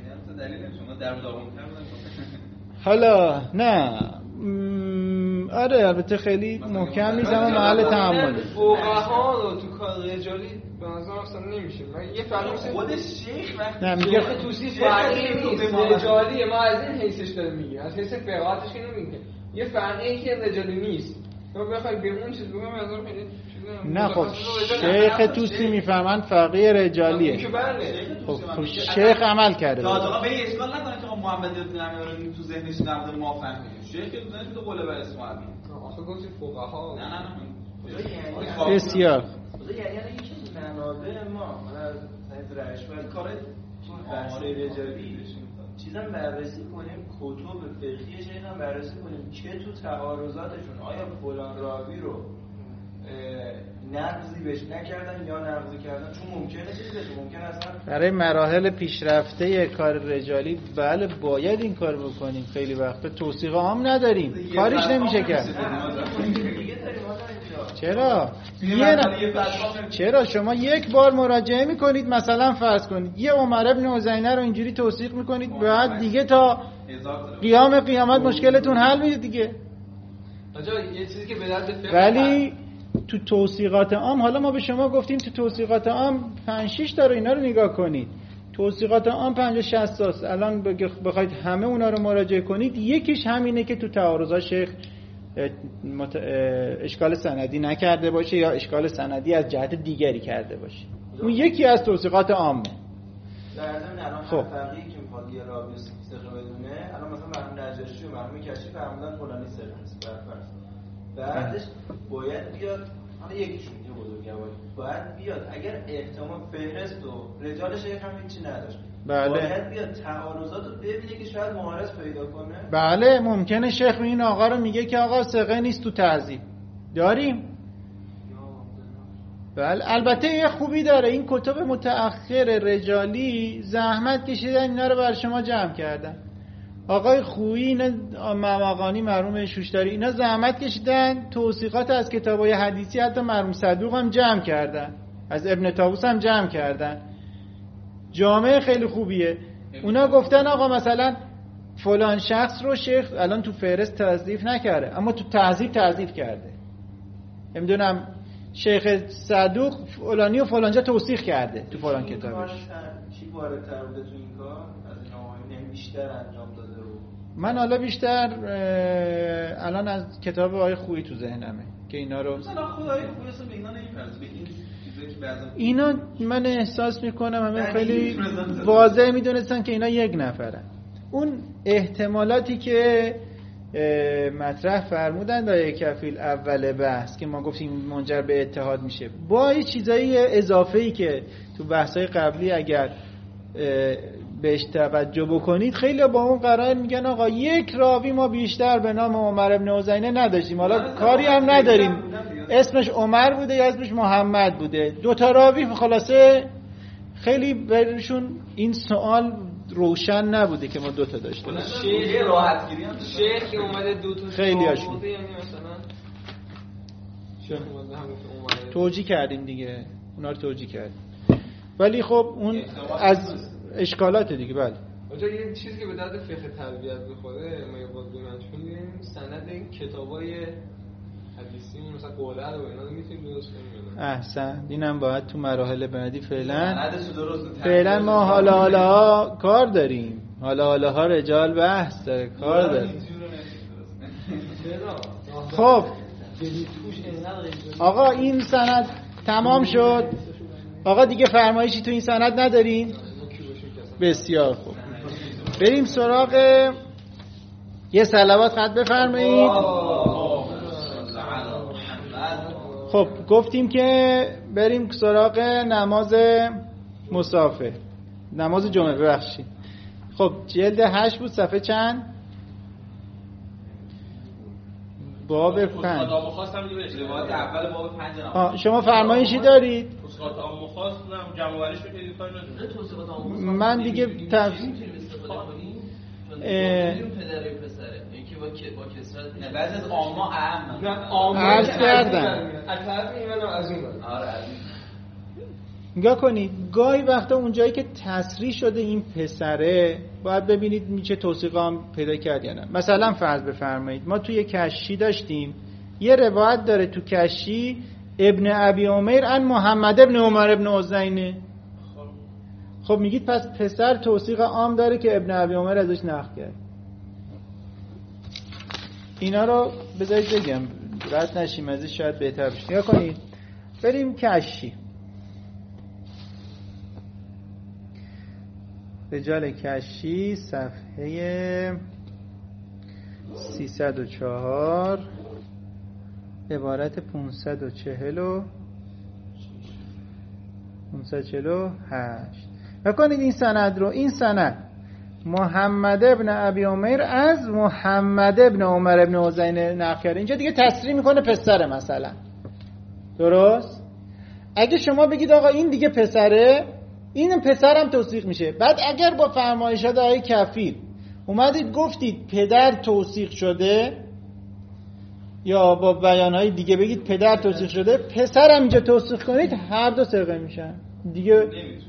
حالا نه آره البته خیلی محکم نیست اما محل تعامله. فقها رو تو کار رجالی به نظر اصلا نمیشه. یه فرقی خود شیخ نه میگه توصیف فرقی نیست، رجالیه، ما از این حیثش داریم میگیم، از حیث فقهاتش اینو میگه یه فرقی که رجالی نیست. تو بخوای به اون چیز بگم از اون خیلی نه خب شیخ توسی میفهمن فقیه رجالیه. خب شیخ عمل کرده داداغا به این اشکال نداره که محمد ابن امیر تو ذهنش نبوده ما فهمیدیم شیخ که دونه تو قوله بر اسم عربی آخه گفتی فقها نه بسیار یعنی یکی منابع ما از سایت رشوه کار بحث رجالی چیزا بررسی کنیم، کتب فقهی شیخ هم بررسی کنیم که تو تعارضاتشون آیا فلان راوی رو نقضی بهش نکردن یا نقضی کردن، چون ممکنه چیزی بشه، ممکنه اصلا برای مراحل پیشرفته کار رجالی بله باید این کار بکنیم. خیلی وقتا توثیق عام نداریم کاریش نمیشه کرد. چرا شما یک بار مراجعه میکنید مثلا فرض کنید یه عمر ابن عزینه رو اینجوری توثیق میکنید بعد دیگه تا قیامت مشکلتون حل میشه دیگه. یه چیزی که به درد ولی تو توثیقات عام، حالا ما به شما گفتیم تو توثیقات عام 5-6 تا رو اینا رو نگاه کنید، توثیقات عام 50-60 تاست. الان بخواید همه اونا رو مراجعه کنید یکیش همینه که تو تعارضات شیخ اشکال سندی نکرده باشه یا اشکال سندی از جهت دیگری کرده باشه. اون یکی از توثیقات عامه. در ضمن الان هر فرقی که میخواد یه راوی ثقه بدونه، الان مثلا مرحوم نجاشی و مرحوم کشی فرمودن فلانی ثقه است بعدش باید بیاد حالا یکیشون یه بزرگواری باید بیاد اگر احتمال فهرست و رجال شیخ هم هیچی نداشت بله باید بیاد تعارضات رو ببینه که شاید معارض پیدا کنه. بله ممکنه شیخ این آقا رو میگه که آقا ثقه نیست تو تعذیب داریم. بله البته یه خوبی داره این کتب متأخر رجالی زحمت کشیدن اینا رو بر شما جمع کردن. آقای خویی اینا مواقانی مرحوم شوشتری اینا زحمت کشیدن توثیقات از کتابای حدیثی حتی مرحوم صدوق هم جمع کردن، از ابن طاووس هم جمع کردن. جامعه خیلی خوبیه. اونا گفتن آقا مثلا فلان شخص رو شیخ الان تو فهرست تضعیف نکرده اما تو تعذیب تضعیف کرده. نمیدونم شیخ صدوق فلانی و فلانجا توثیق کرده تو فلان کتابش. چی واردتر بوده تو این کار از این آقایون بیشتر انجام داده رو؟ من حالا بیشتر الان از کتاب آقای خویی تو ذهنمه که اینا رو مثلا خدای خویی اصلا به اینا نمیپرسه، به این چیزایی که بعضا اینا من احساس میکنم همه خیلی واضح میدونستن که اینا یک نفرن. اون احتمالاتی که مطرح فرمودن در کفیل اول بحث که ما گفتیم منجر به اتحاد میشه با یه چیزایی اضافه‌ای که تو بحث‌های قبلی اگر بهش توجه بکنید خیلی با اون قرار میگن آقا یک راوی ما بیشتر به نام عمر ابن عزینه نداشتیم، حالا کاری هم نداریم اسمش عمر بوده یا اسمش محمد بوده، دوتا راوی خلاصه خیلی برشون این سوال روشن نبوده که ما دوتا داشتیم. شیخ که اومده دوتا خیلی هاشون یعنی مثلا شیخ اومده هم توجیه کردیم دیگه، اونا رو توجیه کردیم ولی خب اون از اشکالات دیگه. بله آجا یه چیزی که به درد فقه تربیت بخوره ما یه باز بگیم سند این کتابای حدیثی مثلا قوله رو اینا رو میتونیم درست کنیم. احسن اینم باید تو مراحل بعدی فعلا ما حالا کار داریم، حالا ها رجال بحث داره کار داریم. خب آقا این سند تمام شد، آقا دیگه فرمایشی تو این سند ندارین؟ بسیار خوب، بریم سراغ یه صلوات خط بفرمایید. خب گفتیم که بریم سراغ نماز مسافر، نماز جمعه ببخشید. خب جلد 8 بود، صفحه چند؟ باب 5. اول باب 5. شما فرمایشی دارید؟ توصیفات عام و خاص نم جمع آوریش بکنید کاری نداره. توصیفات عام و خاص من دیگه میتونیم استفاده کنیم چون پدر و پسره یکی با کسرت نه بعضی از عاما اعم نه عام عرض کردم از طرف ایمان از اون بود. آره از نگاه کنید گاهی وقتا اونجایی که تصریح شده این پسره باید ببینید میشه توثیق هم پیدا کرد یا نه. مثلا فرض بفرمایید ما توی کشی داشتیم یه روایت داره تو کشی ابن ابی عمیر ان محمد ابن عمر ابن عزینه. خب میگید پس پسر توثیق عام داره که ابن ابی عمر ازش نقل کرد. اینا رو بذارید بگم رد نشیم ازش شاید بهتر بشه. نگاه کنید بریم کشی، رجال کشی صفحه 304 عبارت 548. بکنید این سند رو، این سند محمد ابن ابی عمیر از محمد ابن عمر ابن عزینه نقل کرده. اینجا دیگه تصریح میکنه پسره مثلا، درست؟ اگه شما بگید آقا این دیگه پسره، این پسرم توثیق میشه. بعد اگر با فرمایشات آقای کفیل اومدید گفتید پدر توثیق شده یا با بیانهای دیگه بگید پدر توثیق شده، پسرم اینجا توثیق کنید، هر دو صیغه میشن دیگه.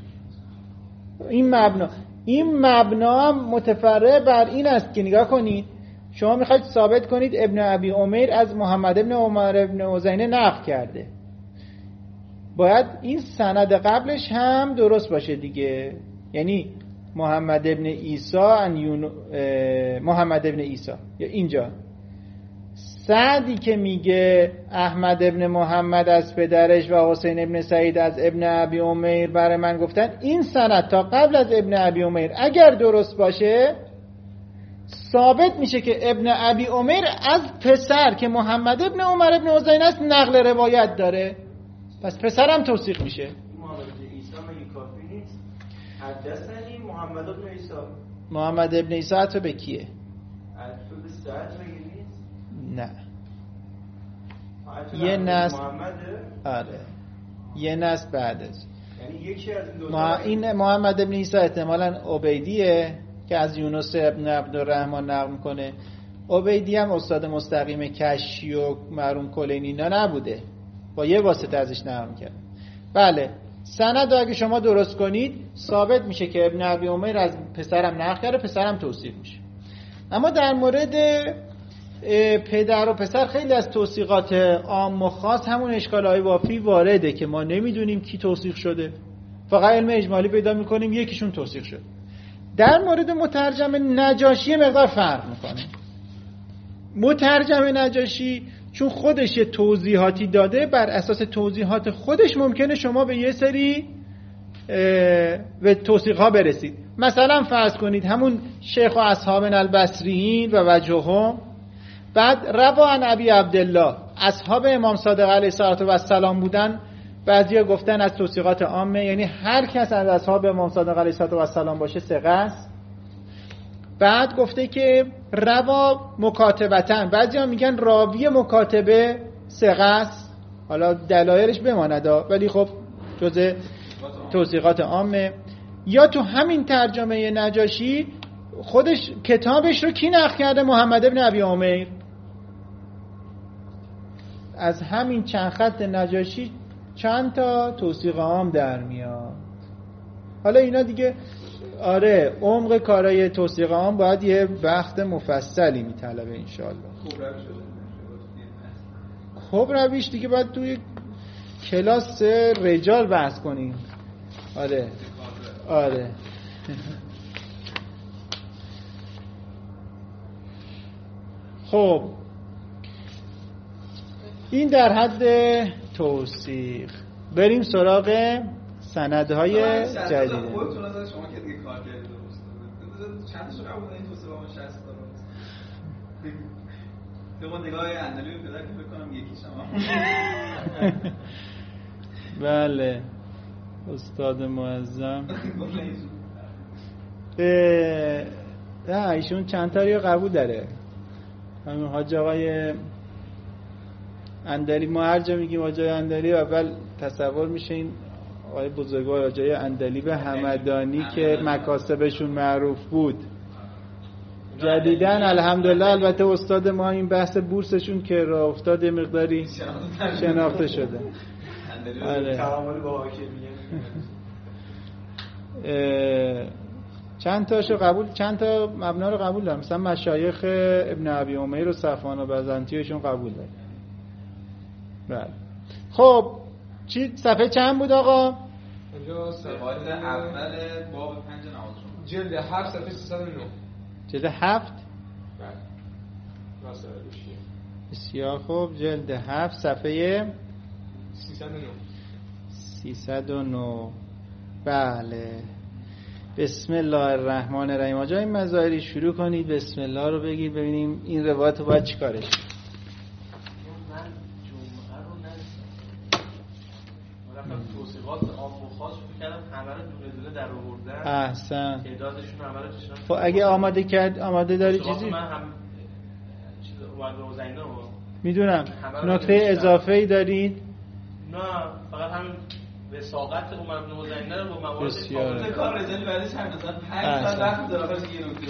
این مبنا هم متفرع بر این است که نگاه کنید شما میخواید ثابت کنید ابن ابی عمیر از محمد ابن عمر ابن عزینه نقل کرده، باید این سند قبلش هم درست باشه دیگه. یعنی محمد ابن عیسی محمد ابن عیسی یا اینجا سعدی که میگه احمد ابن محمد از پدرش و حسین ابن سعید از ابن ابی عمیر برای من گفتن، این سند تا قبل از ابن ابی عمیر اگر درست باشه ثابت میشه که ابن ابی عمیر از پسر که محمد ابن عمر ابن عزینه است نقل روایت داره، پس پسرم توثیق میشه. محمد عیسی مگه کافی نیست؟ حدثنی محمد ابن عیسی. محمد ابن عیسی عطف به کیه؟ عطف به سعد مگه نیست؟ نه یه نسل آره یه نسل بعدش، یعنی یکی از این محمد ابن عیسی احتمالاً عبیدیه که از یونس ابن عبدالرحمن نقل میکنه. عبیدی هم استاد مستقیم کشی و مرحوم کلینی اینا نبوده، با یه واسطه ازش نقل میکرد. بله سند اگه شما درست کنید ثابت میشه که ابن ابی عمیر از پسرم نقل کرده، پسرم توثیق میشه. اما در مورد پدر و پسر خیلی از توثیقات عام و خاص همون اشکال‌های وافی وارده که ما نمیدونیم کی توثیق شده، فقط علم اجمالی پیدا میکنیم یکیشون توثیق شده. در مورد مترجم نجاشی مقدار فرق میکنه. مترجم نجاشی چون خودش یه توضیحاتی داده، بر اساس توضیحات خودش ممکنه شما به یه سری به توثیق ها برسید. مثلا فرض کنید همون شیخ و اصحابنا البصریین و وجههم، بعد روا عن ابی عبدالله اصحاب امام صادق علیه السلام بودن، بعضیا گفتن از توثیقات عامه، یعنی هر کس از اصحاب امام صادق علیه السلام باشه ثقه است. بعد گفته که روا مکاتبتن، بعضیا میگن راوی مکاتبه ثقه است، حالا دلایلش بماند ولی خب جزء توثیقات عامه. یا تو همین ترجمه نجاشی خودش کتابش رو کی نقل کرده؟ محمد ابن ابی عمیر. از همین چند خط نجاشی چند تا توثیق عام در میاد. حالا اینا دیگه آره عمق کارای توثیق عام باید یه بحث مفصلی میطلبه انشالله. خب رویش دیگه باید توی کلاس رجال بحث کنیم. آره خب این در حد توثیق. بریم سراغ سندهای جدیده. خودتون از شما که دیگه کار کردید چند تا قبول این توسعه با 60 تا طبق نگاه اندلی پدر که فکر کنم یکی شما. بله استاد معظم. نه ایشون چند تا رو قبول داره. همین حاج آقای اندلی، ما هر جا میگیم حاج آقای اندلی اول تصور میشه این آقای بزرگوار حاج آقای اندلی به همدانی که مکاسبشون معروف بود. جدیدن الحمدلله البته استاد ما این بحث بورسشون که راه افتاده مقداری شناخته شده. اندلی تعامل با حاکمیت چند تاشو قبول، چند تا مبنا رو قبول دارم. مثلا مشایخ ابن ابی امیر و صفوان و بزنطیشون قبول دارم. بله خب چی صفحه چند بود آقا؟ اینجا روایت اول باب 5 نماز شما جلد 7 صفحه 309. جلد 7 بله واسه روشیه. بسیار خوب. جلد 7 صفحه 309. بله. بسم الله الرحمن الرحیم. آجا این مظاهری شروع کنید، بسم الله رو بگید ببینیم این روایت رو باید چی کارش. من جمعه رو نرسم توصیقات عام و خاص شروع کردم همه رو دونه دونه در آوردن. احسن. تعدادشون همه رو چشم. خب اگه آماده داری چیزی من هم چیز اومد رو زینه و میدونم نکته اضافه‌ای دارید؟ نه فقط همین وساقت عمر بن حسین رو با موارد بسیار کار رزلی بعدش هم مثلا 5 سال وقت داره آخرش یه نکته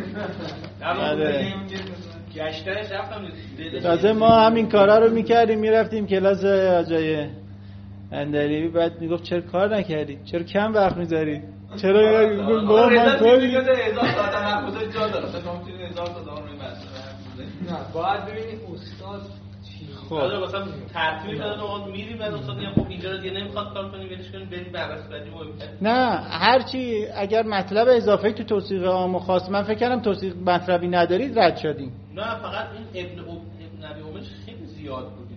گشتنش رفتم تازه ما همین کارا رو میکردیم، میرفتیم کلاس آجای اندلیبی، بعد میگفت چرا کار نکردید، چرا کم وقت میذارید، چرا با من کاری میگه 1000 ساعت هم خودت جا داره مثلا شما میتونید 1000 تا دام روی مسئله نه باید ببینید استاد خب مثلا ترتیب دادن اون میریم بعد استاد میگه خب اینجا رو دیگه نمیخواد کار کنیم ولش کنیم بریم بحث بعدی مهم. نه هر چی اگر مطلب اضافه‌ای تو توصیق عام و خاص، من فکر کردم توصیق مطلبی ندارید رد شدیم. نه فقط این ابن ابی عمرش خیلی زیاد بود،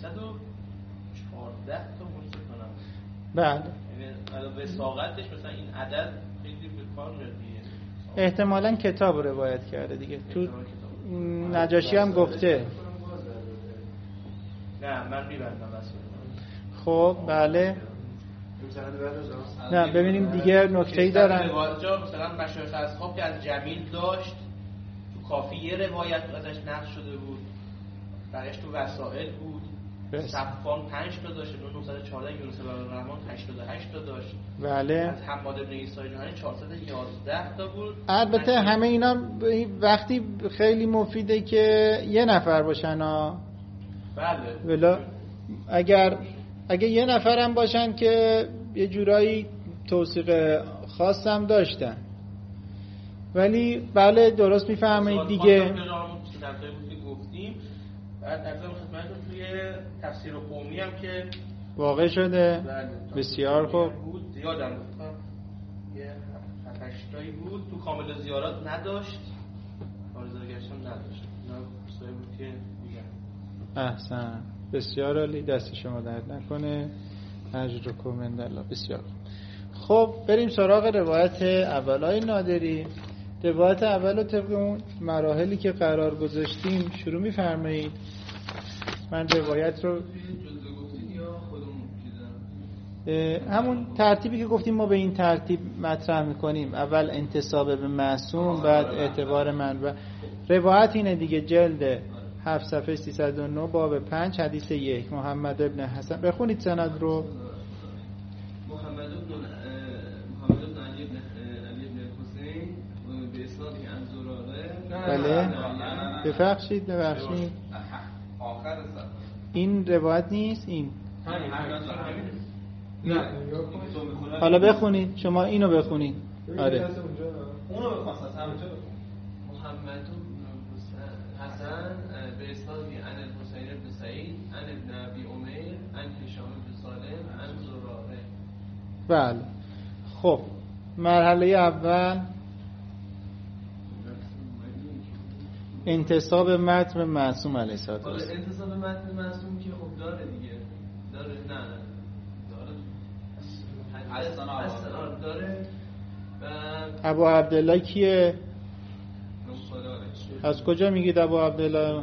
914 تا مورد کنم. بله یعنی وساقتش مثلا این عدد خیلی به کار میاد دیگه. احتمالاً کتاب روایت کرده دیگه. تو نجاشی هم گفته. نه من میبندم اصلا. خب بله. نه ببینیم دیگه نکته‌ای دارن. جا مثلا مشایخ اصحاب که از جمیل داشت، تو کافی یه روایت ازش نقل شده بود، بقیش تو وسائل بود. صفوان 5 تا داشت، 914 یونس بن الرحمن 88 تا داشت. بله. از حماد بن عیسی جهانی 411 تا بود. البته همه اینا وقتی خیلی مفیده که یه نفر باشن ها. بله. ولی اگه یه نفر هم باشن که یه جورایی توثیق خاص هم داشتن، ولی بله درست میفهمید دیگه. گفتیم بعد در خدمتتون توی تفسیر قومی هم که واقع شده. بسیار خوب. زیادم گفتم یه 7-8 تایی بود. تو کامل زیارات نداشت، کارزارگشت هم نداشت. اینا چیزایی بود که میگن. احسن. بسیار عالی، دست شما درد نکنه. اجرکم عند الله. بسیار خب بریم سراغ روایت اولای نادری. روایت اول رو طبق اون مراحلی که قرار گذاشتیم شروع می‌فرمایید. من روایت رو همون ترتیبی که گفتیم ما به این ترتیب مطرح می‌کنیم. اول انتساب به معصوم، بعد اعتبار منبع. روایت اینه دیگه، جلد 7 صفحه 309 باب 5 حدیث 1. محمد ابن حسن. بخونید سند رو. محمد ابن علی ابن حسین به اسنادی عن زراره. بله ببخشید آخر این روایت نیست. این نه حالا بخونید، شما اینو بخونید. آره اونو بخواست همونجا. محمد حسن به اسنادی عن الحسین بن سعید عن ابن ابی امیر عن هشام بن سالم عن زراره. بله خب مرحله اول انتساب متن معصوم علیه السلام. انتساب متن معصوم که خب داره دیگه، داره نه داره حسن داره. ابو عبدالله کیه؟ از کجا میگید ابو عبدالله؟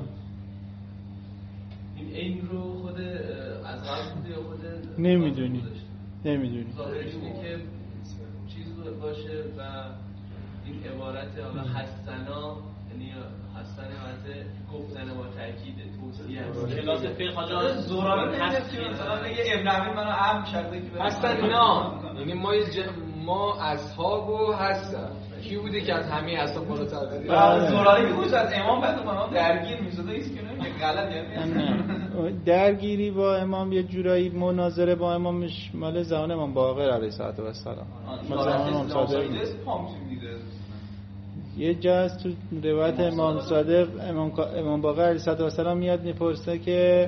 این رو خود از قبل بوده یا خود نمیدونی ظاهرش اینه که چیز باشه و این عبارت حالا حسنا یعنی حسن حالت گفتن با تاکید توصیه کلاس فقه حاجا زورانی هست که مثلا میگه ابن عمین منو عم شرطی که حسنا یعنی ما اصحاب و حسن کی بوده که از همه اصحاب بالاتر داریم؟ زورانی میگوش از امام بعد ما درگیر میشد ایست که نمیگه غلط یعنی درگیری با امام یه جورایی مناظره با امامش مال زمان امام باقر علیه السلام. مال زمان امام صادق. یه جا از تو روایت امام صادق امام باقر علیه السلام میاد میپرسه که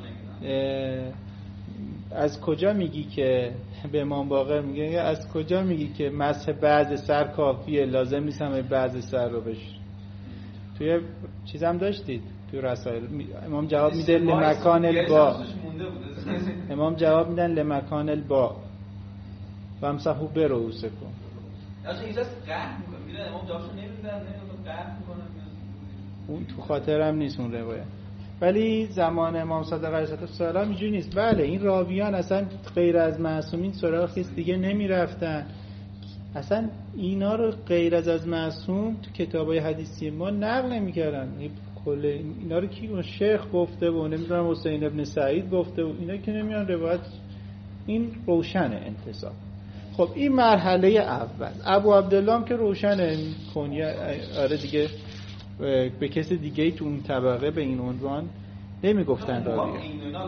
از کجا میگی که به امام باقر میگه از کجا میگی که مسح بعض سر کافیه لازم نیست همه بعض سر رو بشه. توی چیزم داشتید تو رسائل امام جواب میده لمکان البا. امام جواب میدن لمکان البا و امسحوا برؤوسکم. اصلا اینجا قهر میکنه میره امام جوابشو نمیدن قهر میکنه. اون تو خاطرم نیست اون روایت. ولی زمان امام صادق علیه السلام اینجوری نیست. بله این راویان اصلا غیر از معصومین سراغ کس دیگه نمیرفتن. اصلا اینا رو غیر از معصوم تو کتابای حدیثی ما نقل نمی‌کردن. کل اینا رو کی شیخ گفته و نمیدونم حسین ابن سعید گفته و اینا که نمیان روایت. این روشنه انتصاب. خب این مرحله اول. ابو عبدالله هم که روشنه کنیه آره دیگه به کسی دیگه ای تو اون طبقه به این عنوان نمیگفتن راویه.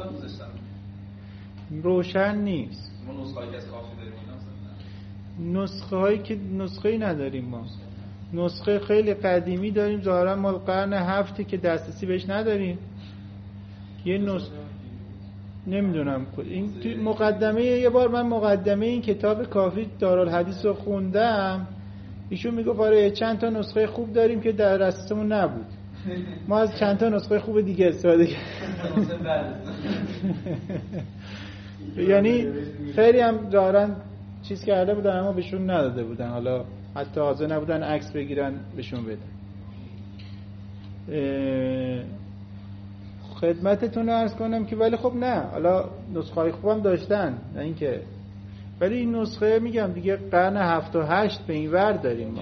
روشن نیست. ما نسخه‌ای از کافی داریم نسخه‌هایی که نسخه‌ای نداریم ما. نسخه خیلی قدیمی داریم ظاهرا مال قرن هفتی که دسترسی بهش نداریم. یه نسخه نمیدونم این مقدمه یه بار من مقدمه این کتاب کافی دارالحدیث رو خوندم ایشون میگه آره چند تا نسخه خوب داریم که در دستمون نبود ما از چند تا نسخه خوب دیگه استفاده کردیم. یعنی خیلی هم دارن چیز کرده بودن اما بهشون نداده بودن حالا حتی حاضر نبودن عکس بگیرن بهشون بدن. خدمتتون رو عرض کنم که ولی خب نه حالا نسخه های خوبم داشتن نه اینکه ولی این نسخه میگم دیگه قرن 7 و 8 به این ور داریم ما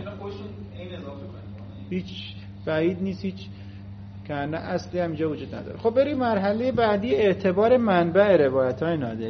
هیچ بعید نیست هیچ کنه اصلی هم اینجا وجود نداره. خب بریم مرحله بعدی اعتبار منبع روایت های نادری.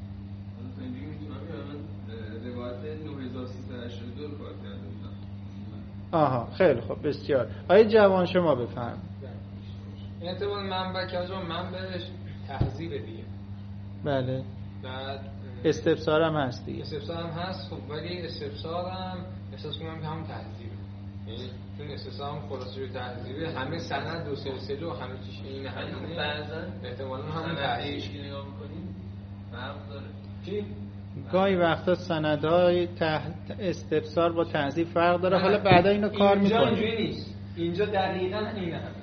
روایت 9382 رو کار کرده بودم. آها خیلی خب بسیار. آیه جوان شما بفهم. این اعتبار منبع که آجا منبعش تهذیب دیگه. بله. بعد استفسار هم هست دیگه. استفسار هم هست خب ولی استفسار هم احساس کنم که همون تهذیبه. یعنی چون استفسار هم خلاصه رو تهذیبه همه سند و سلسله و همه چیش این همینه. بعضا احتمالاً همون تهذیبش که نگاه می‌کنیم فرق داره. چی؟ گاهی وقتا سندهای استفسار با تهذیب فرق داره. حالا بعدا اینو کار میکنه. اینجا اینجوری نیست. اینجا دقیقاً اینه همه.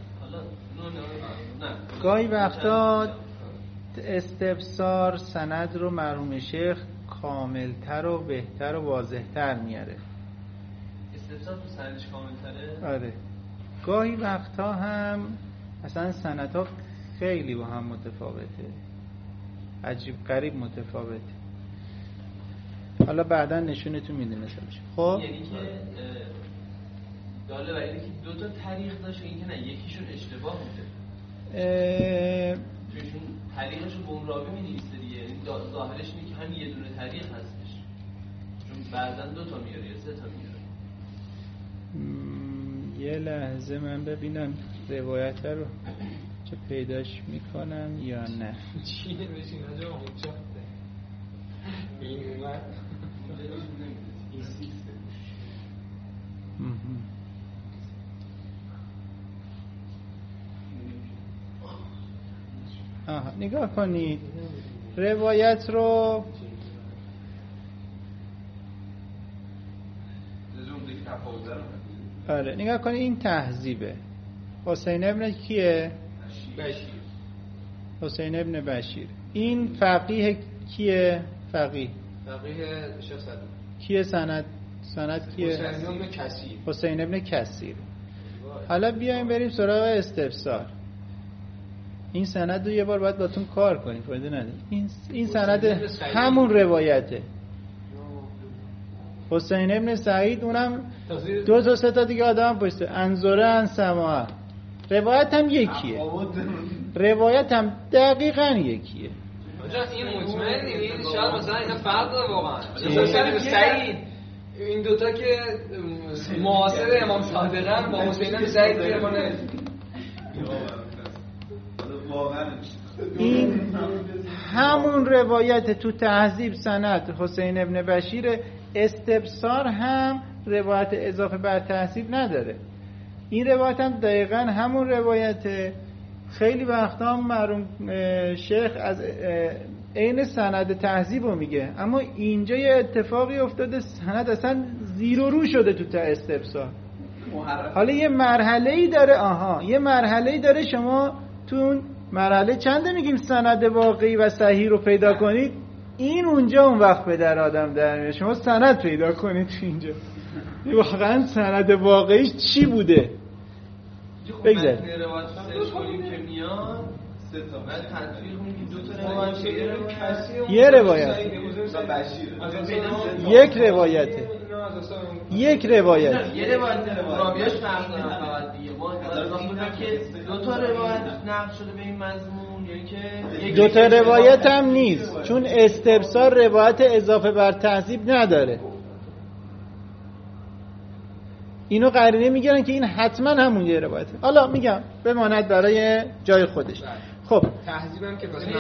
گاهی وقتا استفسار سند رو مرحوم شیخ کاملتر و بهتر و واضحتر میاره. استفسار تو سندش کاملتره؟ آره. گاهی وقتا هم اصلا سندها خیلی با هم متفاوته. عجیب غریب متفاوته. حالا بعدا نشونتون میده مثالش. خب یعنی که داله برای اینکه دو تا طریق داشت این که نه یکیشون اشتباه بوده. چون طریقش رو به اون راوی می‌نویسه دیگه. یعنی ظاهرش اینه که همین یه دونه طریق هستش. چون بعضا دو تا میاره یا سه تا میاره. یه لحظه من ببینم روایت رو چه پیداش میکنم یا نه. چی نمیشین آجا اونجا این اومد این سیسته نگاه کنید روایت رو آره نگاه کنید این تهذیبه. حسین ابن کیه؟ بشیر. حسین ابن بشیر. این فقیه کیه؟ فقیه فقیه شیخ صدوق. کیه سند کیه؟ حسین ابن کثیر. حالا بیایم بریم سراغ استفسار. این سند رو یه بار باید باتون کار کنیم، فایده نداره. این سند همون روایته. حسین ابن سعید، اونم 2 تا 3 تا دیگه آدم پشته. انظره ان سماع. روایت هم یکیه. روایت هم دقیقاً یکیه. این مطمئن این شاید مثلا اینا فرق داره واقعا. مثلا سعید این دوتا که معاصر امام صادقن با حسین ابن سعید پیرمونه. این همون روایت تو تهذیب سند حسین ابن بشیر. استبصار هم روایت اضافه بر تهذیب نداره. این روایت هم دقیقاً همون روایته. خیلی وقتا مرحوم شیخ از عین سند تهذیب رو میگه، اما اینجا یه اتفاقی افتاده، سند اصلا زیر و رو شده تو استبصار. حالا یه مرحله‌ای داره، یه مرحله‌ای داره. شما تو اون مرحله چنده میگیم سند واقعی و صحیح رو پیدا کنید، این اونجا اون وقت به در آدم در میاد. شما سند پیدا کنید تو اینجا واقعا سند واقعیش چی بوده. بگذارید روایت سرچ کنیم که میاد 3 تا بعد تطبیق میگیم 2 تا روایت، یه روایت، یک روایته، یک روایت، یه روایت راویاش فرق داره فقط دیگه. ما اضافه بودیم که 2 تا روایت نقل شده به این مضمون، یعنی که 2 تا روایت هم نیست، چون استبصار روایت اضافه بر تهذیب نداره. اینو قرینه میگیرن که این حتما همون یه روایته. حالا میگم بماند برای جای خودش. خب تهذیبم که واسه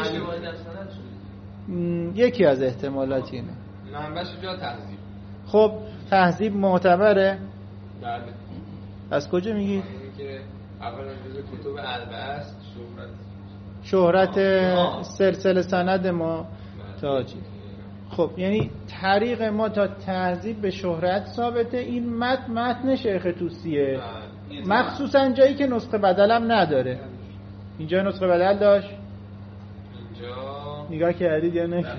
یکی از احتمالات اینه. منبعش جا تهذیب. خب تهذیب معتبره؟ بله. از کجا میگید؟ که اولا جزء کتب اربعه است. شهرت سلسله سند ما تاجی. خب یعنی طریق ما تا تهذیب به شهرت ثابته. این متن شیخ طوسیه، مخصوصا جایی که نسخه بدل هم نداره. اینجا نسخه بدل داشت؟ اینجا نگاه کردید یا نه؟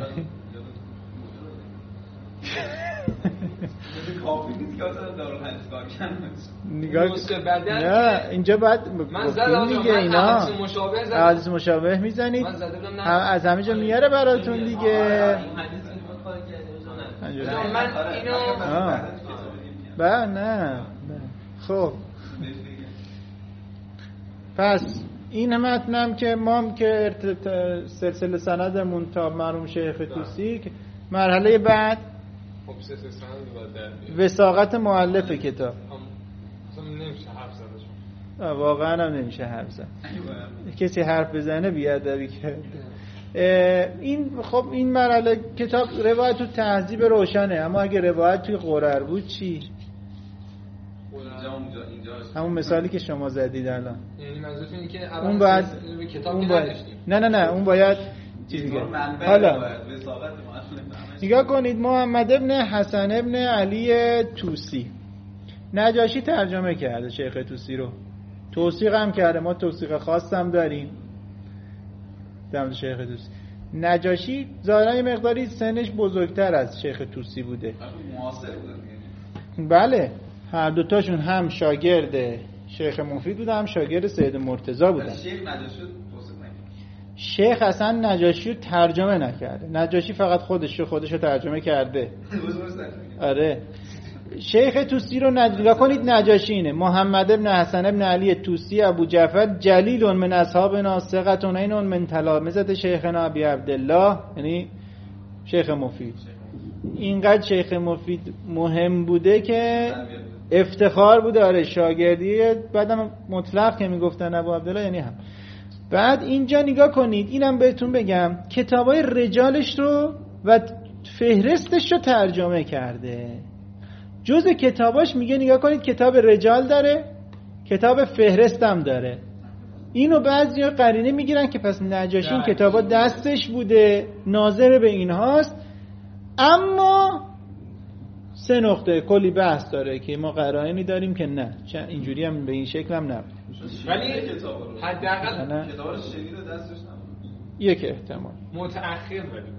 نگاه نه اینجا بعد من زدم دیگه اینا حدیث مشابه میزنید، از همه جا میاره براتون دیگه. من اینو نه خب پس این متنم که ما که سلسله سندمون تا مرحوم شیخ طوسی، مرحله بعد وثاقت مؤلف کتاب نمیشه حرف زد. واقعا هم نمیشه حرف زد. کسی حرف بزنه بیادبی کرده. این خب این مرحله کتاب روایت تو تهذیب روشنه، اما اگه روایت توی قرر بود چی؟ همون مثالی که شما زدید الان. یعنی منظورتون اینه که اون باید کتاب اون که باید نه اون باید چیز دیگه. حالا نگاه کنید، محمد ابن حسن ابن علی طوسی نجاشی ترجمه کرده شیخ طوسی رو، توثیق هم کرده. ما توثیق خاص هم داریم در شیخ طوسی. نجاشی ظاهرا یه مقداری سنش بزرگتر از شیخ طوسی بوده. معاصر بودن. بله، هر دوتاشون هم شاگرد شیخ مفید بودن، هم شاگرد سید مرتضی بودن. شیخ نجاشی توثیق نکرد. شیخ اصلا نجاشی رو ترجمه نکرده. نجاشی فقط خودش رو ترجمه کرده. آره. شیخ طوسی رو نگاه کنید، نجاشی اینه: محمد ابن حسن ابن علی طوسی ابو جعفر جلیل من اصحابنا ثقة عین من تلامذة شیخنا ابی عبدالله، یعنی شیخ مفید. اینقدر شیخ مفید مهم بوده که افتخار بوده. آره شاگردی بعدم مطلق که میگفتن ابو عبدالله یعنی هم. بعد اینجا نگاه کنید، اینم بهتون بگم کتابای رجالش رو و فهرستش رو ترجمه کرده. جز کتاباش میگه نگاه کنید کتاب رجال داره، کتاب فهرست هم داره. اینو بعضیا قرینه میگیرن که پس نجاشی این کتابا دستش بوده، ناظر به اینهاست. اما 3 نقطه کلی بحث داره که ما قرائنی داریم که نه، اینجوری هم به این شکل هم نبود. ولی حداقل کتابا رو شنیده دستش نبود. یک احتمال متأخر ولی بوده،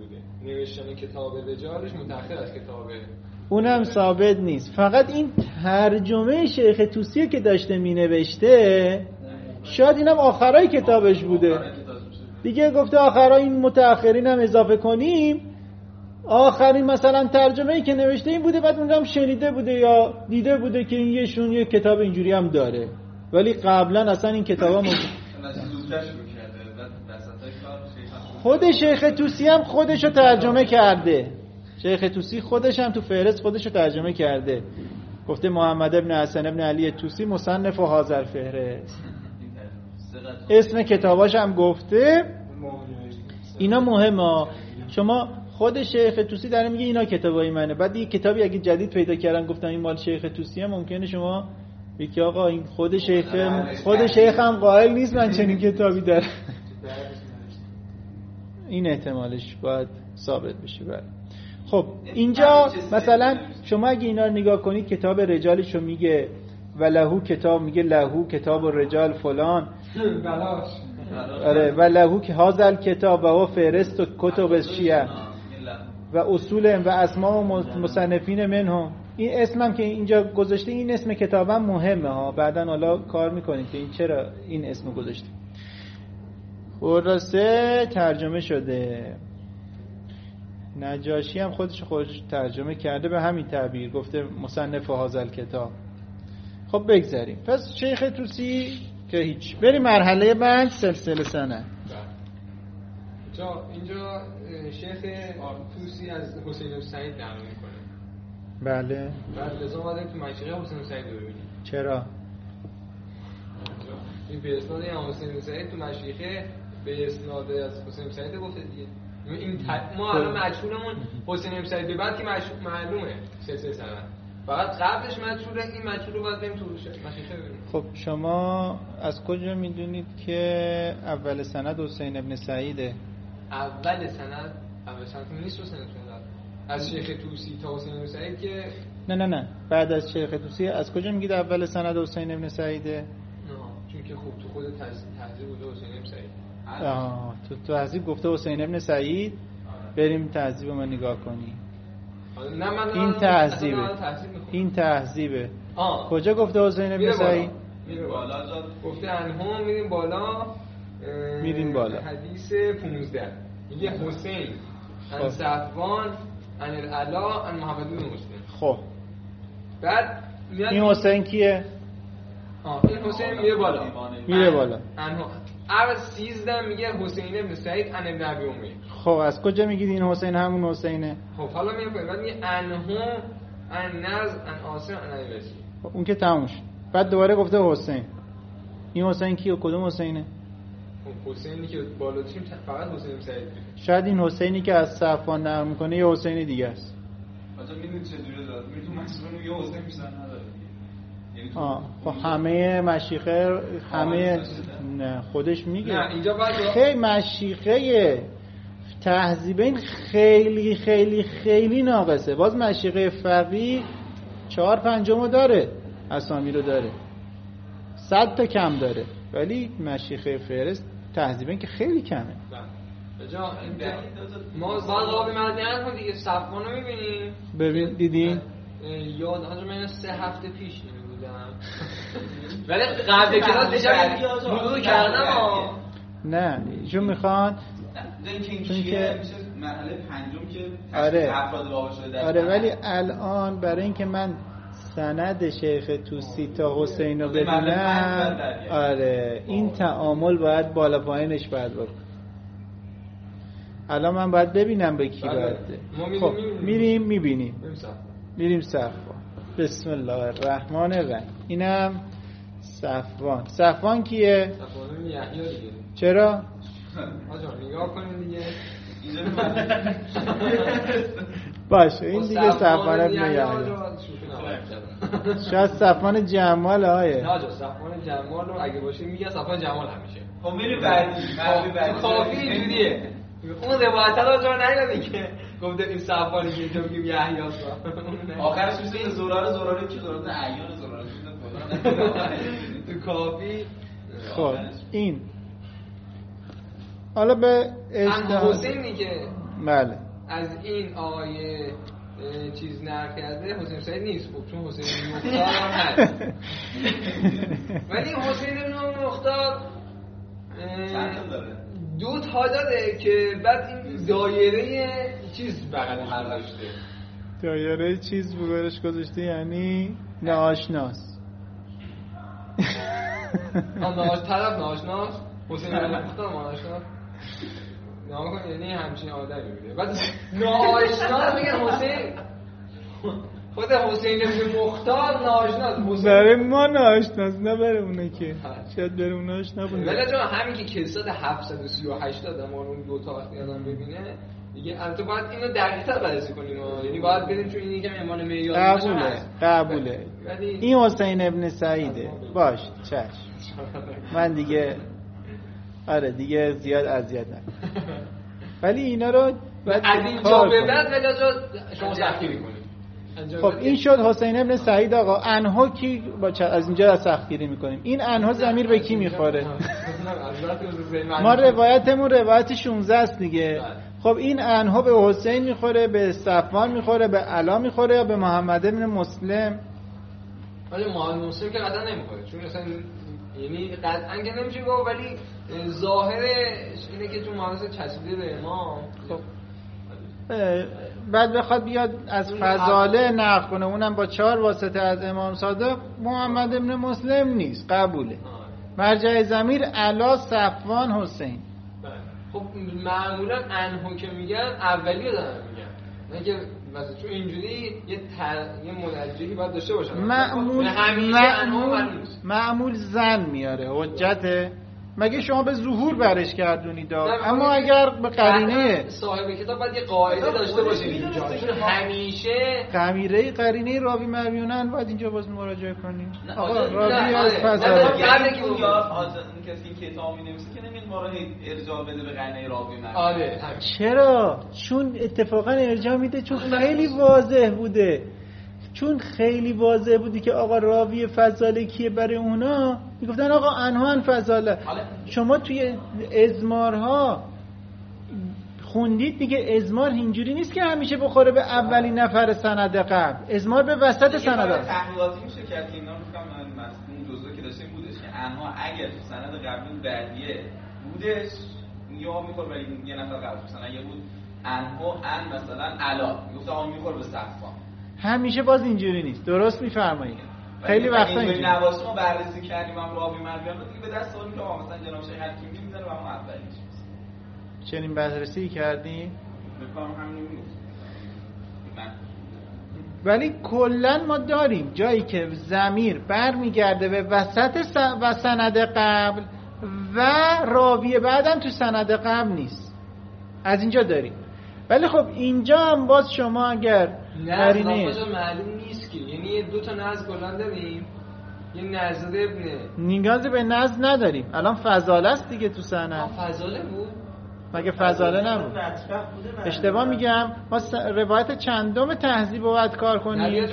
نوشتن کتاب رجالش متأخر از کتاب اونم ثابت نیست. فقط این ترجمه شیخ طوسی که داشته می نوشته شاید اینم آخرای کتابش بوده دیگه، گفته آخرای این متأخرین هم اضافه کنیم، آخرین مثلا ترجمه‌ای که نوشته این بوده، بعد اونم شنیده بوده یا دیده بوده که این یهشون یه کتاب اینجوری هم داره، ولی قبلا اصلا این کتابا خود شیخ طوسی هم خودشو ترجمه کرده. شیخ طوسی خودش هم تو فهرست خودشو ترجمه کرده، گفته محمد ابن حسن ابن علی طوسی مصنف و حاضر فهرست، اسم کتاباش هم گفته. اینا مهمه. شما خود شیخ طوسی داره میگه اینا کتابای منه، بعد یه کتابی اگه جدید پیدا کردن گفتن این مال شیخ طوسی هم ممکنه شما بگی آقا این خود شیخ هم قائل نیست من چنین کتابی داره. این احتمالش باید ثابت بشه. بله. خب اینجا مثلا شما اگه اینا رو نگاه کنید کتاب رجالشو میگه و لهو کتاب، میگه لهو کتاب الرجال فلان بلاش. آره و لهو که هازل کتاب و هو فهرست و کتب شیعه و اصول و اسماء و مصنفین منهم. این اسمم که اینجا گذاشته این اسم کتابم مهمه ها، بعدن حالا کار میکنیم که این چرا این اسم گذاشته. خلاصه ترجمه شده. نجاشی هم خودش ترجمه کرده به همین تعبیر، گفته مصنف هازل کتاب. خب بگذاریم. پس شیخ طوسی که هیچ. بریم مرحله بعد، سلسله سند. اینجا شیخ طوسی از حسین بن سعید نقل میکنه. بله. بعد لازم اومدیم تو مشیخه حسین بن سعید رو ببینیم. چرا؟ این به اسناد حسین بن سعید تو مشیخه به اسناد از حسین بن سعید گفته دیگه. این ما الان مجهولمون حسین بن سعید به بعد که معلومه سلسله سند. فقط قبلش مجهوله، این مجهول رو باید بریم تو مشیخه ببینیم. خب شما از کجا میدونید که اول سند حسین ابن سعیده؟ اول سند نیست حسین ابن سعید. از شیخ طوسی تا حسین ابن سعید که نه بعد از شیخ طوسی از کجا میگید اول سند حسین ابن سعیده؟ نه چون که خب تو خود تهذیب بوده حسین ابن سعید. تو تهذیب گفته حسین ابن سعید. بریم تهذیب رو نگاه کنیم. نه من این تهذیبه. کجا گفته حسین ابن سعید؟ میره بالا. گفته انهم میریم بالا. میریم بالا. حدیث 15 میگه حسین ان صفوان ان العلا ان محمد بن مسلم. خب بعد این حسین کیه؟ این حسین میره بالا. اول 13 میگه حسین ابن سعید ان ابن ابی امیه. خب از کجا میگید این حسین همون حسینه؟ خب حالا میگم بعد میگه انهم ان نز ان عاصم ان ابی بصری. اون که تموم شد. بعد دوباره گفته حسین. این حسین کیه؟ کدوم حسینه؟ حسینی که بالا داشتیم فقط حسین ابن سعید. شاید این حسینی که از صفوان نقل میکنه یه حسین دیگه است. مثلا میدونید چه جوری داد؟ میتون مسئول یه حسین بیشتر نداره. خب همه مشیخه همه نه خودش میگه. نه اینجا بعد خیلی مشیخه تهذیبین خیلی خیلی خیلی ناقصه. باز مشیخه فقیه 4/5 داره، اسامی رو داره، 100 تا کم داره، ولی مشیخه فهرست تهذیبین که خیلی کمه. جا ما بعد آبی مدین رو دیگه صفوان رو میبینیم. ببین دیدین؟ یاد آنجا من 3 هفته پیش نمیدونم ولی قبل کلاس دیشب مرور کردم. نه چون میخوان چون که مرحله 5 که افراد واقع شده. آره ولی الان برای اینکه من سند شیخ طوسی تا حسین رو ببینم، آره این تعامل باید بالا پایینش باید بکن. الان من باید ببینم به کی باید. خب میریم میبینیم. میریم صفوان. بسم الله الرحمن الرحیم. اینم صفوان کیه؟ صفوان یحیی دیگه. چرا؟ آجا نگاه کنید دیگه. باشه این دیگه صفوان ابن یحیی. شاید صفوان جمال آیه. نه آجا صفوان جمال رو اگه باشه میگه صفوان جمال همیشه. خب میری بعدی. کافی اینجوریه. اون روایت رو جا نیاری که گفته این صفوانی که تو میگیم یحیی است. آخرش میشه زراره کی زراره عیان زراره تو کافی. خب این حالا به حسینی که بله از این آیه چیز نقل کرده حسین سعید نیست، خب چون حسین بن مختار هم هست. ولی حسین بن مختار چند داره؟ 2 تا داره که بعد این دایره چیز بغلش گذاشته. دایره چیز بغلش گذاشته یعنی ناآشناس. طرف ناآشناس، حسین بن مختار ناآشناس. ناگهان یعنی همچین آدمی بوده. بعد ناآشنا میگن حسین، خود حسین بن مختار ناآشناس. برای ما ناآشناس، نه برای اونه که شاید برای اون آشنا بوده. ولی چون همین که کلسات 738 دادم اون 2 تا وقتی آدم ببینه دیگه البته باید اینو دقیق‌تر بررسی کنیم، یعنی باید بریم چون این یکم ایمان معیاری قبوله. این حسین ابن سعیده. باش چشم. من دیگه آره دیگه زیاد اذیت نکنم. ولی اینا رو از اینجا به بعد شما سختگیری کنید. خب این شد حسین ابن سعید. آقا انها کی از اینجا سختگیری میکنیم؟ این انها ضمیر به کی میخوره؟ ما روایتمون روایت 16 است دیگه. خب این انها به حسین میخوره، به صفوان میخوره، به علا میخوره یا به محمد ابن مسلم؟ ولی محمد مسلم که قطعا نمیخوره، چون اصلا یعنی قطعا که نمیشه گفت، ولی ظاهرش اینه که تو مانوس چسبیده به امام. خب بعد بخواد بیاد از فضاله نقل کنه، اونم با 4 واسطه از امام صادق، محمد ابن مسلم نیست. قبوله. مرجع ضمیر علا، صفوان، حسین. خب معمولا انهو که میگن اولی رو دارن میگن، نه که مثلا چون اینجوری یه مدرجی باید داشته باشن. معمول زن میاره حجته. مگه شما به ظهور برش کردونید؟ اما اگر به قرینه صاحب کتاب باید یه قاعده داشته باشه اینجا، همیشه قرینه راوی مرویانن باید اینجا باز مراجعه کنیم. آقا راوی از فضائل که اون یاد کسی که کتاب می‌نویسه که نمیاد ما رو ارجاع بده به قرینه راوی مرویان. آره چرا؟ چون اتفاقا ارجاع میده، چون خیلی واضح بوده. چون خیلی واضح بودی که آقا راوی فضاله کیه، برای اونا میگفتن آقا انها فضاله. شما توی ازمارها خوندید دیگه، ازمار اینجوری نیست که همیشه بخوره به اولین نفر سند قبل، ازمار به وسط سند قبل. تحقیقاتی میشه کرد که اینا میگم اون جزء که داشتیم بودش که انها اگر تو سند قبلی بعدیه بودش یا میخوره به یه نفر قبل، مثلا اگه بود انها ان مثلا علا میگفت آقا میخوره به صفوان. همیشه باز اینجوری نیست. درست میفرمایید. خیلی وقتا اینجوری نواسه ما بررسی کردیم هم راوی مرویان رو دیگه به دست آوردیم که مثلا جناب شیخ حکیمی میذاره و ما اولیش چنین بررسی کردیم. بفهم همین نیست. ولی کلا ما داریم جایی که ضمیر برمیگرده به وسط و سند قبل و راوی بعدم تو سند قبل نیست. از اینجا داریم. ولی خب اینجا هم باز شما اگر قرینه معلوم نیست که، یعنی 2 تا نزد کلا داریم، یه نزد ابن نیاز به نزد نداریم. الان فضاله است دیگه تو سند. فضاله بود مگه فضاله نبود؟ اشتباه میگم. ما روایت چندم تهذیب رو باید کار کنیم.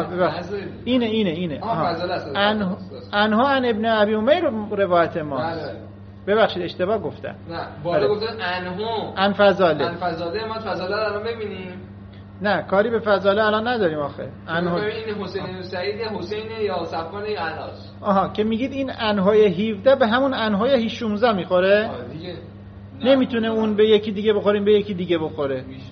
اینه فضاله است. انها عن ابن ابی امیر روایت ما. ببخشید اشتباه گفتم. نه بالا گفتن انها ان فضاله. ما فضاله رو الان ببینیم. نه کاری به فضاله الان نداریم آخه. انها این حسین سعید، حسین یا صفوان یا علاس. که میگید این انهای 17 به همون انهای 16 میخوره؟ دیگه نمیتونه اون به یکی دیگه بخوریم به یکی دیگه بخوره. میشه.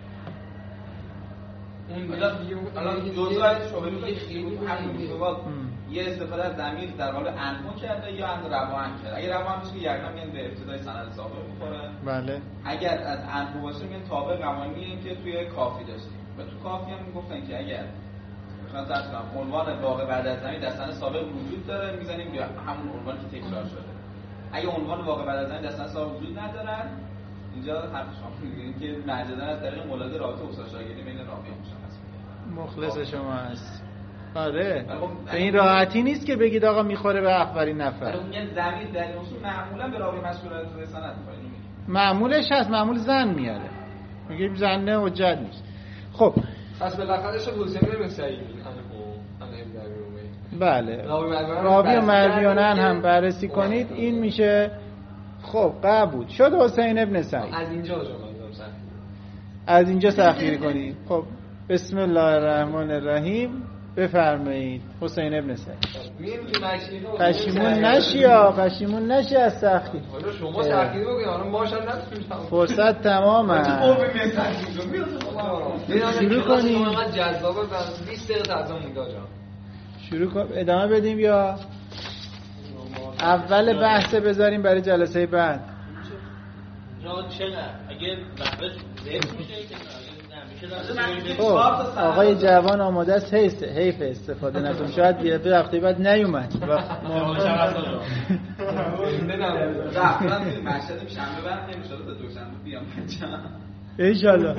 الان جزئیات شما میگید خیلی همین سوال یه استفاده از ضمیر در حال انها کرده یا ان روان کرده. اگه روان باشه یقینا میگن به ابتدای سند سابق میخوره. بله. اگر از انها باشه میگن تابع قوانینی که توی کافی داشتیم. و تو کافی هم میگفتن که اگر مثلا فرض کنم عنوان واقع بعد از ضمیر در سند سابق وجود داره میزنیم بیا همون عنوانی که تکرار شده. اگه عنوان واقع بعد از ضمیر در سند سابق وجود ندارن اینجا حرف شما میگین که مجازا از طریق مولد رابطه استاد شاگردی بین راوی مشخص میشه. مخلص شما هست. آره به این راحتی نیست که بگید آقا میخوره به اولین نفر. اون میگن ضمیر در این اصول معمولا به راوی مسئول از سند میخوره. معمولش هست، معمول زن میاره. میگیم زنه حجت نیست. خب پس بالاخره شد حسین بن سعید بله راوی مرویانن هم بررسی کنید این میشه. خب قبول شد حسین ابن سعید. از اینجا از اینجا سختگیری کنید. خب بسم الله الرحمن الرحیم بفرمایید. حسین ابن سعید. پشیمون نشی از سختی. حالا شما سختگیری بکنید، حالا ماشا نتونید. فرصت تمامه. شروع کنیم. من جذابه و 20 دقیقه تعظیم مونده آجا. شروع کنیم ادامه بدیم یا اول بحث بذاریم برای جلسه بعد؟ اگه آقای جوان آماده است، حیف استفاده نکنم. شاید یه هفته بعد نیومد. رفتن توی مشهد شنبه بعد نمیشه تا دوشنبه بیام انشالله.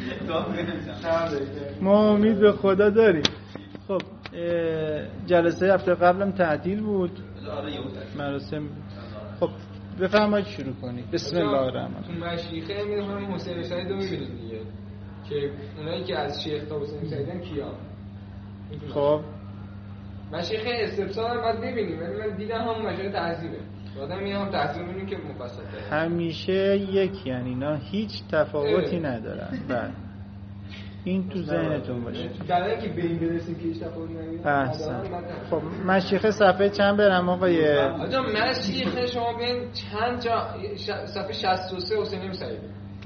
ما امید به خدا داریم. خب جلسه هفته قبلم تعطیل بود، مراسم. خب بفرمایید شروع کنید. بسم الله الرحمن. تو مشیخه میگم حسین سعید رو میبینید دیگه، که اونایی که از شیخ تا حسین سعیدن کیا؟ خب مشیخه استفسار باید ببینیم، ولی من دیدم هم مشیخه تعذیبه. آدم میام تعذیب میبینیم که مفصل همیشه یکی، یعنی اینا هیچ تفاوتی ندارن. بله این تو ذهنتون باشه. برای اینکه به این برسیم که هیچ تفاوتی نداره. احسن. خب مشیخه صفحه چند برم آقای؟ آجا مشیخه شما ببین چند جا، صفحه 63 حسین ابن سعید.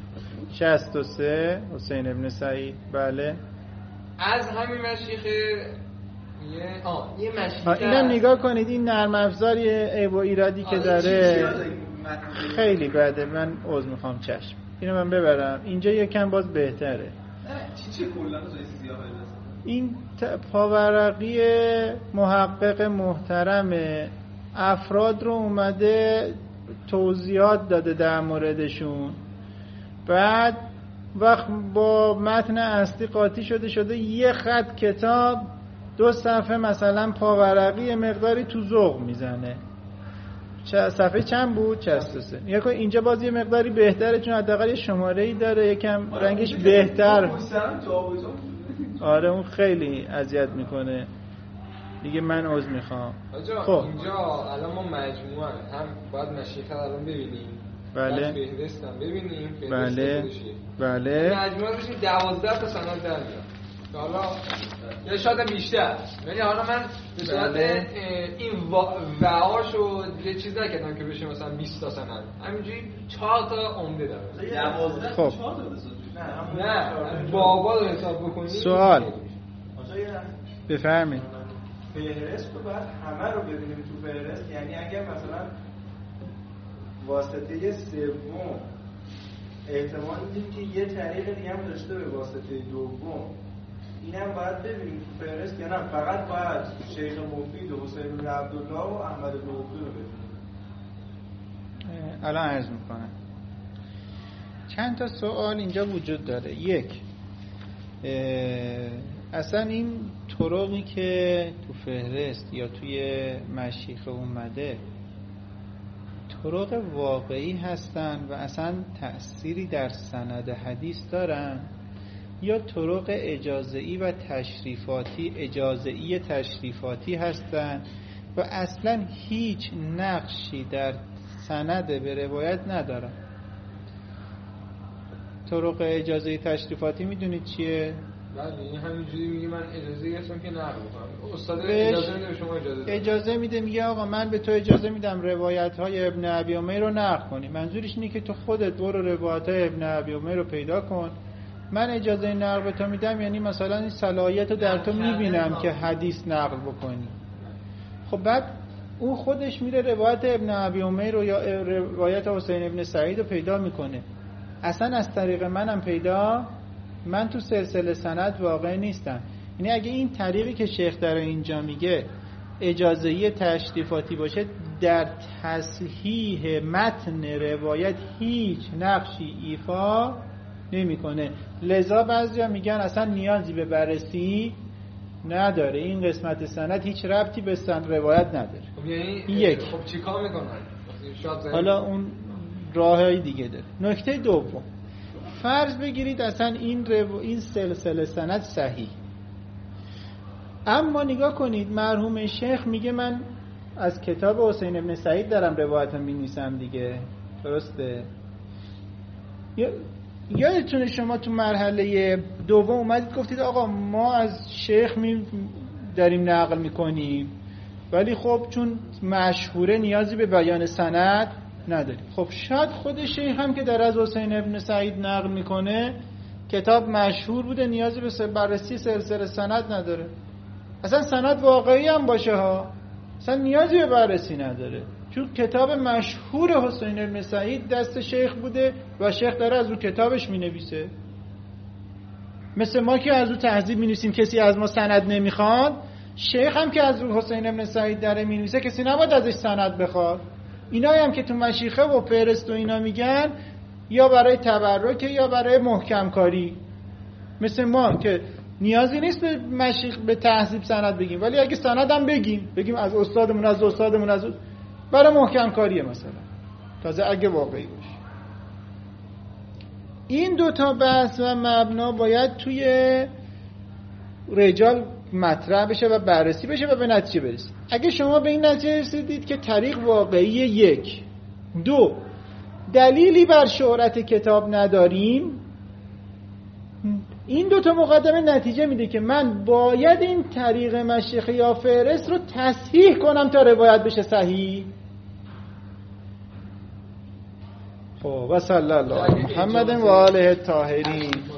63 حسین ابن سعید. بله از همین مشیخه یه مشیخه اینم نگاه کنید. این نرم افزاری عیب و ایرادی که داره خیلی بده. من عذر میخوام. چشم اینو من ببرم اینجا یکم باز بهتره. چی کلا جای سیاه این پاورقی محقق محترم افراد رو اومده توضیحات داده در موردشون، بعد وقت با متن اصلی قاطی شده یه خط کتاب 2 صفحه مثلا پاورقی مقداری تو ذوق میزنه. صفحه چند بود؟ 63. یکو اینجا باز یه مقداری بهتره چون حداقل یه شماره‌ای داره، یکم رنگش بهتر. آره اون خیلی اذیت میکنه دیگه. من عذر میخوام. خب اینجا الان ما مجموعه هم باید مشیخه الان ببینیم. بله فهرست هم ببینیم. بله مجموعه بشیم 12 تا سند در میاد. حالا یا شاید بیشتر، ولی حالا من به صورت این وعاشو یه چیز نکردم که بشه مثلا 20 تا سند، همینجوری 4 تا عمده داره. 12 خب 4 تا بسازید. نه بابا رو حساب بکنید. سوال بفرمایید. فهرست رو باید همه رو ببینیم تو فهرست، یعنی اگر مثلا واسطه سوم احتمال میدیم که یه طریق دیگه هم داشته به واسطه دوم، اینم باید ببینیم تو فهرست یا نه فقط باید شیخ مفید و حسین بن عبدالله و احمد بن عبدالله رو ببینیم؟ الان عرض میکنم. چند تا سوال اینجا وجود داره. یک، اصلا این طرقی که تو فهرست یا توی مشیخه اومده طرق واقعی هستن و اصلا تأثیری در سند حدیث دارن، یا طرق اجازه‌ای و تشریفاتی هستن و اصلا هیچ نقشی در سند به روایت ندارن. طرق اجازه‌ای تشریفاتی میدونید چیه؟ بله این همینجوری میگه من اجازه گرفتم که نقل کنم. استاد اجازه میده، شما اجازه میده، میگه آقا من به تو اجازه میدم روایت های ابن ابی عمیر رو نقل کنی. منظورش اینه که تو خودت برو روایت های ابن ابی عمیر رو پیدا کن، من اجازه نقل به تو میدم، یعنی مثلا این صلاحیت رو در تو میبینم که حدیث نقل بکنی. خب بعد اون خودش میره روایت ابن ابی عمیر رو یا روایت حسین ابن سعید رو پیدا میکنه. اصلا از طریق منم پیدا، من تو سلسله سند واقع نیستم. یعنی اگه این طریقی که شیخ در اینجا میگه اجازه‌ای تشریفاتی باشه، در تصحیح متن روایت هیچ نقشی ایفا نمیکنه. لذا بعضیا میگن اصلا نیازی به بررسی نداره، این قسمت سند هیچ ربطی به روایت نداره. خب یعنی یک. خب چیکار میکنن؟ حالا اون راههای دیگه داره. نکته دوم، فرض بگیرید اصلا این سلسله سند صحیح، اما نگاه کنید مرحوم شیخ میگه من از کتاب حسین ابن سعید دارم روایت می‌نویسم دیگه، درسته؟ یادتونه شما تو مرحله دوم اومدید گفتید آقا ما از شیخ داریم نقل میکنیم ولی خب چون مشهوره نیازی به بیان سند نداریم. خب شاید خود شیخ هم که در از حسین ابن سعید نقل میکنه کتاب مشهور بوده نیازی به بررسی سلسله سند نداره، اصلا سند واقعی هم باشه ها اصلا نیازی به بررسی نداره، چون کتاب مشهور حسین ابن سعید دست شیخ بوده و شیخ داره از رو کتابش مینویسه. مثل ما که از رو تهذیب مینویسیم کسی از ما سند نمیخواد، شیخ هم که از رو حسین ابن سعید داره مینویسه کسی نباید ازش سند بخواد. اینایی هم که تو مشیخه و فهرست و اینا میگن یا برای تبرک یا برای محکم کاری. مثل ما که نیازی نیست به مشیخ به تهذیب سند بگیم، ولی اگه سند هم بگیم از استادمون از استادمون از برای محکم کاریه مثلا، تازه اگه واقعی باشه. این دوتا بحث و مبنا باید توی رجال مطرح بشه و بررسی بشه و به نتیجه برسید. اگه شما به این نتیجه رسیدید که طریق واقعی 1 2 دلیلی بر شهرت کتاب نداریم، این دوتا مقدمه نتیجه میده که من باید این طریق مشیخه یا فهرست رو تصحیح کنم تا روایت بشه صحیح. خب و صلی الله علی محمد و آله الطاهرین.